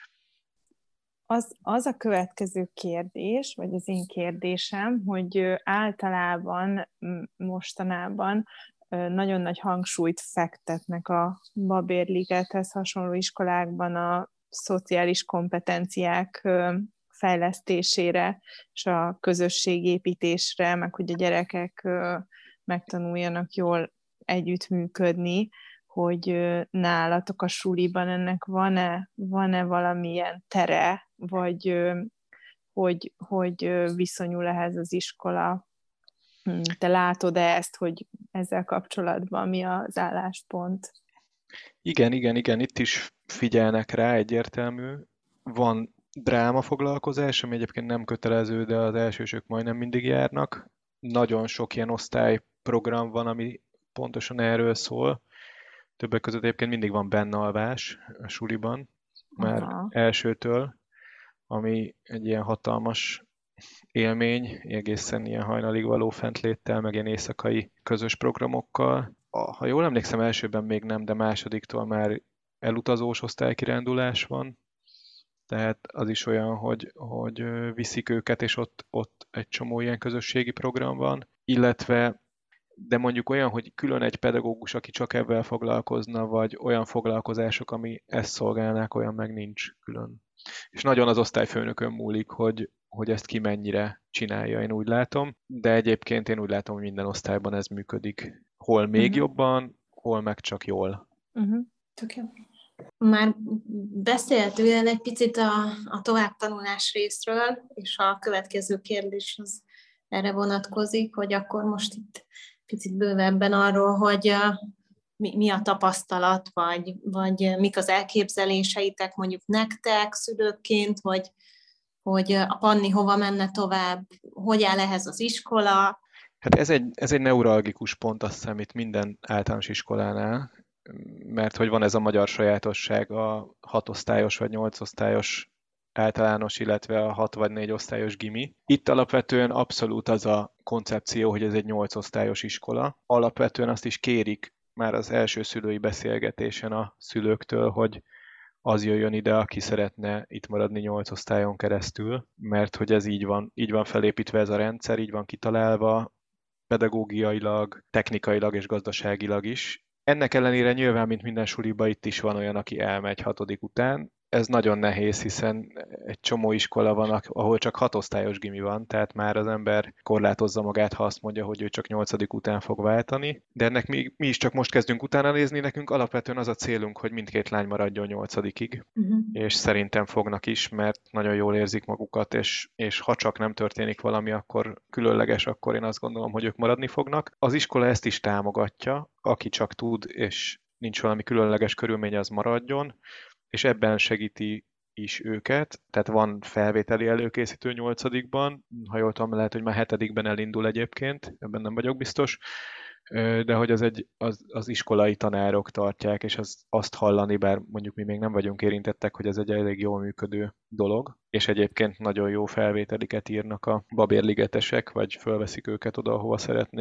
Az a következő kérdés, vagy az én kérdésem, hogy általában mostanában nagyon nagy hangsúlyt fektetnek a babérligethez hasonló iskolákban a szociális kompetenciák fejlesztésére, és a közösségépítésre, meg hogy a gyerekek megtanuljanak jól együttműködni, hogy nálatok a suliban ennek van-e valamilyen tere, vagy hogy viszonyul ehhez az iskola? Te látod-e ezt, hogy ezzel kapcsolatban mi az álláspont? Igen, itt is figyelnek rá, egyértelmű. Van drámafoglalkozás, ami egyébként nem kötelező, de az elsősök majdnem mindig járnak. Nagyon sok ilyen osztályprogram van, ami pontosan erről szól. Többek között egyébként mindig van bennalvás a suliban, már elsőtől, ami egy ilyen hatalmas élmény, egészen ilyen hajnalig való fentléttel, meg ilyen éjszakai közös programokkal. Ha jól emlékszem, elsőben még nem, de másodiktól már elutazós osztálykirándulás van, tehát az is olyan, hogy viszik őket, és ott egy csomó ilyen közösségi program van, illetve de mondjuk olyan, hogy külön egy pedagógus, aki csak ebben foglalkozna, vagy olyan foglalkozások, ami ezt szolgálnák, olyan meg nincs külön. És nagyon az osztályfőnökön múlik, hogy ezt ki mennyire csinálja, én úgy látom, de egyébként én úgy látom, hogy minden osztályban ez működik. Hol még jobban, hol meg csak jól. Tök jó. Már beszéltél egy picit a továbbtanulás részről, és a következő kérdés az erre vonatkozik, hogy akkor most itt picit bővebben arról, hogy mi a tapasztalat, vagy mik az elképzeléseitek mondjuk nektek szülőként, hogy a Panni hova menne tovább, hogy áll ehhez az iskola. Hát ez egy neuralgikus pont, azt hiszem, itt minden általános iskolánál, mert hogy van ez a magyar sajátosság, a 6 osztályos vagy 8 osztályos általános, illetve a 6 vagy 4 osztályos gimi. Itt alapvetően abszolút az a koncepció, hogy ez egy 8 osztályos iskola. Alapvetően azt is kérik már az első szülői beszélgetésen a szülőktől, hogy az jöjjön ide, aki szeretne itt maradni 8 osztályon keresztül, mert hogy ez így van felépítve ez a rendszer, így van kitalálva, pedagógiailag, technikailag és gazdaságilag is. Ennek ellenére nyilván, mint minden suliba, itt is van olyan, aki elmegy 6. után. Ez nagyon nehéz, hiszen egy csomó iskola van, ahol csak 6 osztályos gimi van, tehát már az ember korlátozza magát, ha azt mondja, hogy ő csak 8. után fog váltani. De ennek mi is csak most kezdünk utána nézni, nekünk alapvetően az a célunk, hogy mindkét lány maradjon 8-ig, és szerintem fognak is, mert nagyon jól érzik magukat, és ha csak nem történik valami, akkor különleges, akkor én azt gondolom, hogy ők maradni fognak. Az iskola ezt is támogatja, aki csak tud, és nincs valami különleges körülmény, az maradjon, és ebben segíti is őket, tehát van felvételi előkészítő 8-ban, ha jól tudom, lehet, hogy már 7-ben elindul egyébként, ebben nem vagyok biztos, de hogy az iskolai tanárok tartják, és azt hallani, bár mondjuk mi még nem vagyunk érintettek, hogy ez egy elég jól működő dolog, és egyébként nagyon jó felvételiket írnak a babérligetesek, vagy fölveszik őket oda, ahova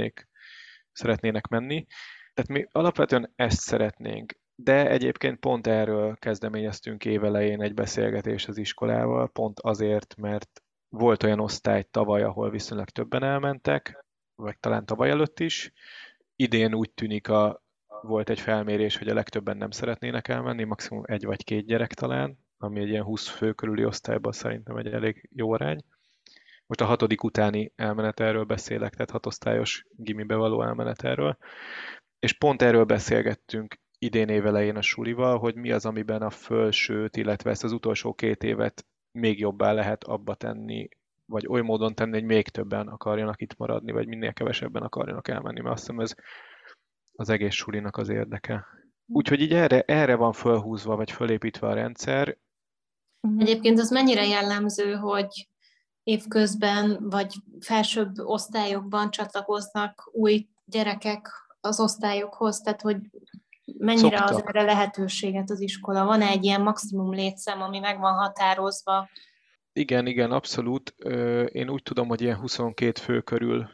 szeretnének menni. Tehát mi alapvetően ezt szeretnénk. De egyébként pont erről kezdeményeztünk évelején egy beszélgetést az iskolával, pont azért, mert volt olyan osztály tavaly, ahol viszonylag többen elmentek, vagy talán tavaly előtt is. Idén úgy tűnik, volt egy felmérés, hogy a legtöbben nem szeretnének elmenni, maximum 1 vagy 2 gyerek talán, ami egy ilyen 20 fő körüli osztályban szerintem egy elég jó arány. Most a 6. utáni elmenetelről beszélek, tehát 6 osztályos gimibe való elmenetelről. És pont erről beszélgettünk idén évelején a sulival, hogy mi az, amiben a fölsőt, illetve ezt az utolsó 2 évet még jobbá lehet abba tenni, vagy oly módon tenni, hogy még többen akarjanak itt maradni, vagy minél kevesebben akarjanak elmenni, mert azt hiszem ez az egész sulinak az érdeke. Úgyhogy így erre van fölhúzva, vagy fölépítve a rendszer. Egyébként az mennyire jellemző, hogy évközben, vagy felsőbb osztályokban csatlakoznak új gyerekek az osztályokhoz, tehát hogy mennyire az erre lehetőséget az iskola? Van-e egy ilyen maximum létszám, ami meg van határozva? Igen, abszolút. Én úgy tudom, hogy ilyen 22 fő körül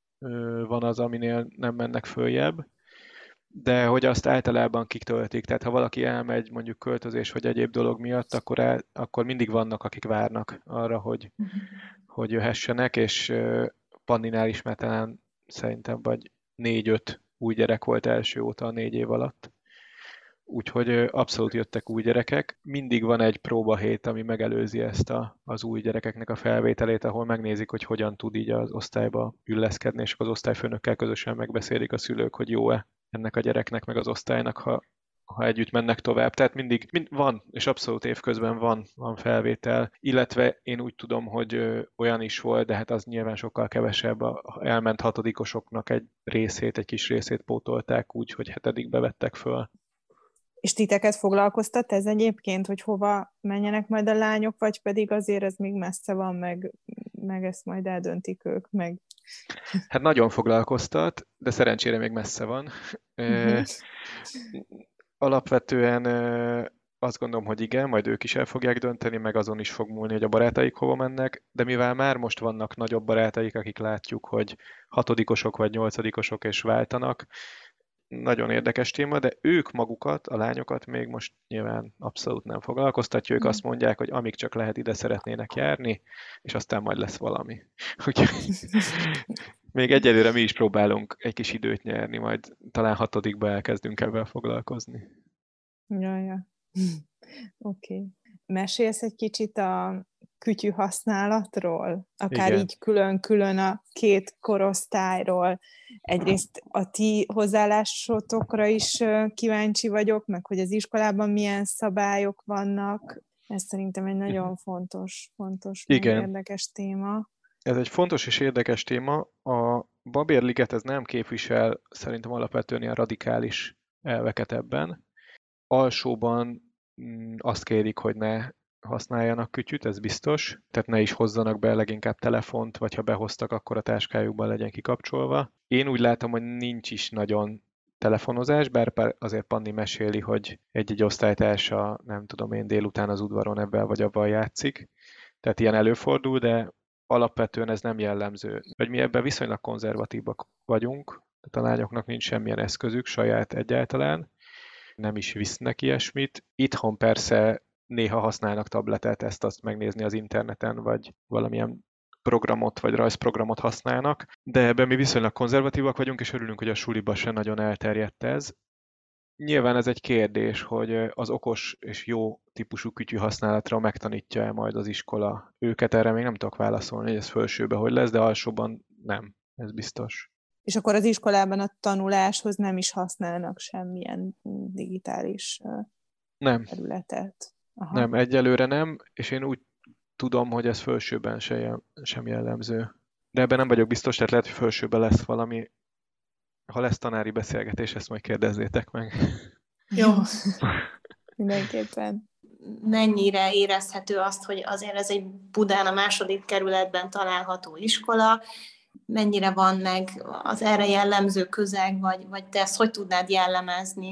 van az, aminél nem mennek följebb, de hogy azt általában kitöltik. Tehát ha valaki elmegy mondjuk költözés vagy egyéb dolog miatt, akkor mindig vannak, akik várnak arra, hogy jöhessenek, és Panninál is már talán szerintem vagy 4-5 új gyerek volt első óta a 4 év alatt. úgyhogy abszolút jöttek új gyerekek. Mindig van egy próbahét, ami megelőzi ezt az új gyerekeknek a felvételét, ahol megnézik, hogy hogyan tud így az osztályba illeszkedni, és az osztályfőnökkel közösen megbeszélik a szülők, hogy jó-e ennek a gyereknek, meg az osztálynak, ha együtt mennek tovább. Tehát mindig van, és abszolút évközben van felvétel, illetve én úgy tudom, hogy olyan is volt, de hát az nyilván sokkal kevesebb, elment hatodikosoknak egy kis részét pótolták úgy, hogy hetedikbe vettek föl. És titeket foglalkoztat ez egyébként, hogy hova menjenek majd a lányok, vagy pedig azért ez még messze van, meg ezt majd eldöntik ők, meg... Hát nagyon foglalkoztat, de szerencsére még messze van. Alapvetően azt gondolom, hogy igen, majd ők is el fogják dönteni, meg azon is fog múlni, hogy a barátaik hova mennek, de mivel már most vannak nagyobb barátaik, akik látjuk, hogy hatodikosok vagy nyolcadikosok és váltanak, nagyon érdekes téma, de ők magukat, a lányokat még most nyilván abszolút nem foglalkoztatja. Ők azt mondják, hogy amíg csak lehet, ide szeretnének járni, és aztán majd lesz valami. Úgyhogy még egyelőre mi is próbálunk egy kis időt nyerni, majd talán hatodikba elkezdünk ebben foglalkozni. Ja. Oké. Mesélsz egy kicsit a kütyű használatról? Akár Igen. így külön-külön a két korosztályról. Egyrészt a ti hozzáállásotokra is kíváncsi vagyok, meg hogy az iskolában milyen szabályok vannak. Ez szerintem egy nagyon fontos meg érdekes téma. Ez egy fontos és érdekes téma. A Babérliget ez nem képvisel szerintem alapvetően ilyen radikális elveket ebben. Alsóban azt kérik, hogy ne használjanak kütyüt, ez biztos. Tehát ne is hozzanak be leginkább telefont, vagy ha behoztak, akkor a táskájukban legyen kikapcsolva. Én úgy látom, hogy nincs is nagyon telefonozás, bár azért Panni meséli, hogy egy-egy osztálytársa, nem tudom én, délután az udvaron ebben vagy abban játszik. Tehát ilyen előfordul, de alapvetően ez nem jellemző. Hogy mi ebben viszonylag konzervatívak vagyunk, tehát a lányoknak nincs semmilyen eszközük saját egyáltalán, nem is visznek ilyesmit. Itthon persze néha használnak tabletet, ezt-azt megnézni az interneten, vagy valamilyen programot, vagy rajzprogramot használnak, de ebben mi viszonylag konzervatívak vagyunk, és örülünk, hogy a suliba se nagyon elterjedt ez. Nyilván ez egy kérdés, hogy az okos és jó típusú kütyű használatra megtanítja-e majd az iskola őket, erre még nem tudok válaszolni, hogy ez felsőben hogy lesz, de alsóban nem, ez biztos. És akkor az iskolában a tanuláshoz nem is használnak semmilyen digitális területet? Aha. Nem, egyelőre nem, és én úgy tudom, hogy ez felsőben sem jellemző. De ebben nem vagyok biztos, tehát lehet, hogy felsőben lesz valami. Ha lesz tanári beszélgetés, ezt majd kérdezzétek meg. Jó. Mindenképpen. Mennyire érezhető azt, hogy azért ez egy Budán a 2. kerületben található iskola, mennyire van meg az erre jellemző közeg, vagy te ezt hogy tudnád jellemezni,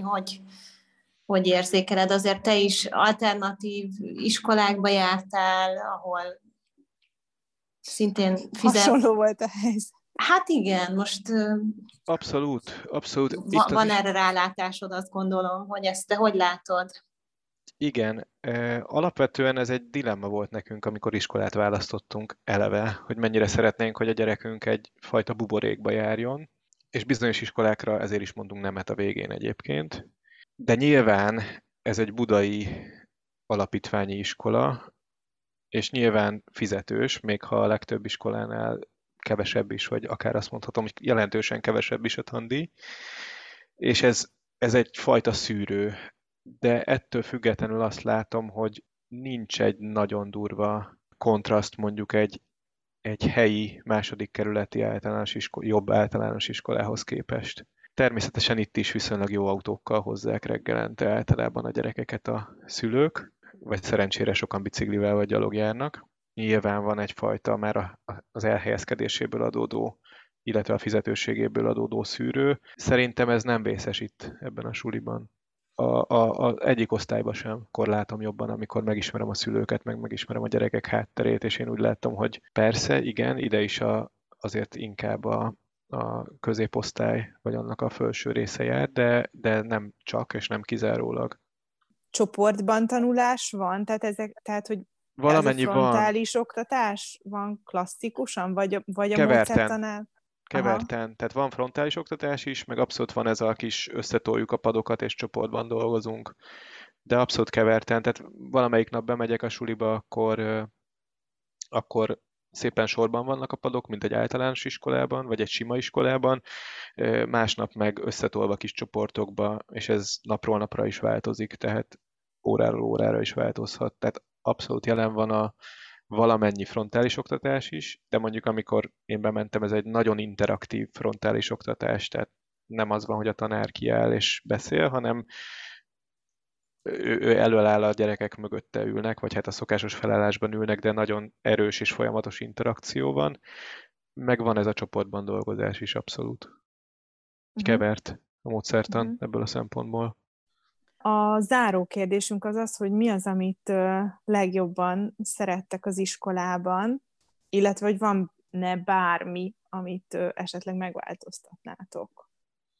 hogy érzékeled? Azért te is alternatív iskolákba jártál, ahol szintén hasonló volt a helyzet. Hát igen, most abszolút. Van erre rálátásod, azt gondolom, hogy ezt te hogy látod? Igen, alapvetően ez egy dilemma volt nekünk, amikor iskolát választottunk eleve, hogy mennyire szeretnénk, hogy a gyerekünk egyfajta buborékba járjon, és bizonyos iskolákra ezért is mondunk nemet a végén egyébként. De nyilván ez egy budai alapítványi iskola, és nyilván fizetős, még ha a legtöbb iskolánál kevesebb is, vagy akár azt mondhatom, hogy jelentősen kevesebb is a tandíj. És ez egyfajta szűrő. De ettől függetlenül azt látom, hogy nincs egy nagyon durva kontraszt mondjuk egy helyi 2. kerületi jobb általános iskolához képest. Természetesen itt is viszonylag jó autókkal hozzák reggelente általában a gyerekeket a szülők, vagy szerencsére sokan biciklivel vagy gyalog járnak. Nyilván van egyfajta már az elhelyezkedéséből adódó, illetve a fizetőségéből adódó szűrő. Szerintem ez nem vészes itt ebben a suliban. A egyik osztályban sem korlátom jobban, amikor megismerem a szülőket, megismerem a gyerekek hátterét, és én úgy látom, hogy persze, igen, ide is azért inkább a középosztály, vagy annak a felső része jár, de nem csak, és nem kizárólag. Csoportban tanulás van? Tehát hogy valamennyi ez a frontális oktatás van klasszikusan? Vagy a módszertanál? keverten, tehát van frontális oktatás is, meg abszolút van ez a kis összetoljuk a padokat és csoportban dolgozunk, de abszolút keverten, tehát valamelyik nap bemegyek a suliba, akkor szépen sorban vannak a padok, mint egy általános iskolában, vagy egy sima iskolában, másnap meg összetolva kis csoportokba, és ez napról napra is változik, tehát óráról órára is változhat. Tehát abszolút jelen van a valamennyi frontális oktatás is, de mondjuk amikor én bementem, ez egy nagyon interaktív frontális oktatás, tehát nem az van, hogy a tanár kiáll és beszél, hanem ő előáll, a gyerekek mögötte ülnek, vagy hát a szokásos felállásban ülnek, de nagyon erős és folyamatos interakció van. Meg van ez a csoportban dolgozás is abszolút. Kevert a módszertan ebből a szempontból. A záró kérdésünk az, hogy mi az, amit legjobban szerettek az iskolában, illetve hogy van-e bármi, amit esetleg megváltoztatnátok?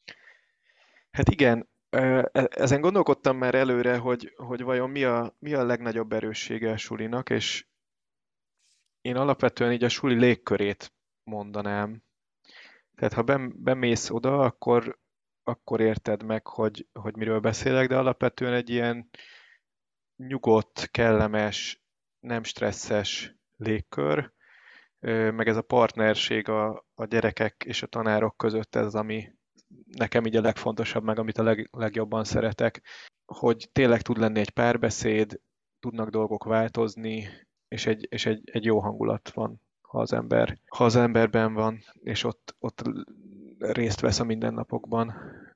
Hát igen, ezen gondolkodtam már előre, hogy vajon mi a legnagyobb erőssége a sulinak, és én alapvetően így a suli légkörét mondanám. Tehát ha bemész oda, akkor érted meg, hogy miről beszélek, de alapvetően egy ilyen nyugodt, kellemes, nem stresszes légkör, meg ez a partnerség a gyerekek és a tanárok között, ez ami nekem így a legfontosabb, meg amit a legjobban szeretek, hogy tényleg tud lenni egy párbeszéd, tudnak dolgok változni, és egy jó hangulat van, ha az emberben van, és ott részt vesz a mindennapokban.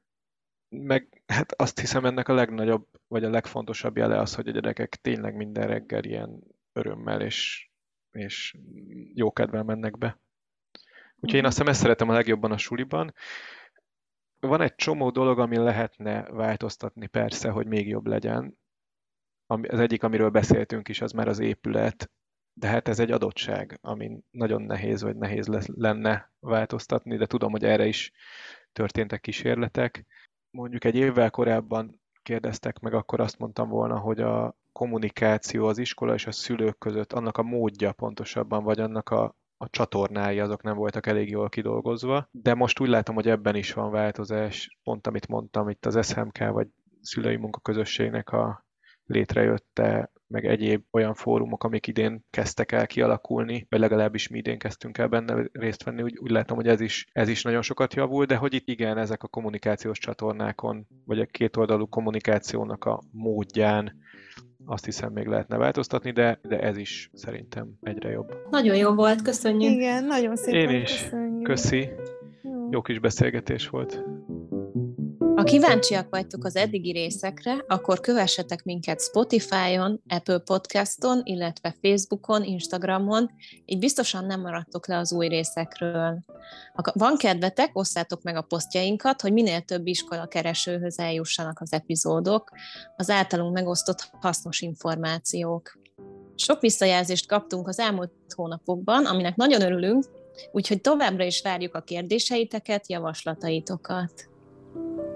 Meg hát azt hiszem ennek a legnagyobb, vagy a legfontosabb jele az, hogy a gyerekek tényleg minden reggel ilyen örömmel és jó kedvel mennek be. Úgyhogy én azt hiszem ezt szeretem a legjobban a suliban. Van egy csomó dolog, amin lehetne változtatni persze, hogy még jobb legyen. Az egyik, amiről beszéltünk is, az már az épület, de hát ez egy adottság, amin nagyon nehéz lenne változtatni, de tudom, hogy erre is történtek kísérletek. Mondjuk egy évvel korábban kérdeztek meg, akkor azt mondtam volna, hogy a kommunikáció az iskola és a szülők között, annak a módja pontosabban, vagy annak a csatornái, azok nem voltak elég jól kidolgozva, de most úgy látom, hogy ebben is van változás, pont amit mondtam, itt az SMK vagy szülői munkaközösségnek a létrejötte, meg egyéb olyan fórumok, amik idén kezdtek el kialakulni, vagy legalábbis mi idén kezdtünk el benne részt venni, úgy látom, hogy ez is nagyon sokat javul, de hogy itt igen, ezek a kommunikációs csatornákon, vagy a kétoldalú kommunikációnak a módján azt hiszem még lehetne változtatni, de ez is szerintem egyre jobb. Nagyon jó volt, köszönjük. Igen, nagyon szépen Én is. köszönjük. Köszi. Jó kis beszélgetés volt. Ha kíváncsiak vagytok az eddigi részekre, akkor kövessetek minket Spotify-on, Apple Podcaston, illetve Facebookon, Instagramon, így biztosan nem maradtok le az új részekről. Ha van kedvetek, osszátok meg a posztjainkat, hogy minél több iskola keresőhöz eljussanak az epizódok, az általunk megosztott hasznos információk. Sok visszajelzést kaptunk az elmúlt hónapokban, aminek nagyon örülünk, úgyhogy továbbra is várjuk a kérdéseiteket, javaslataitokat.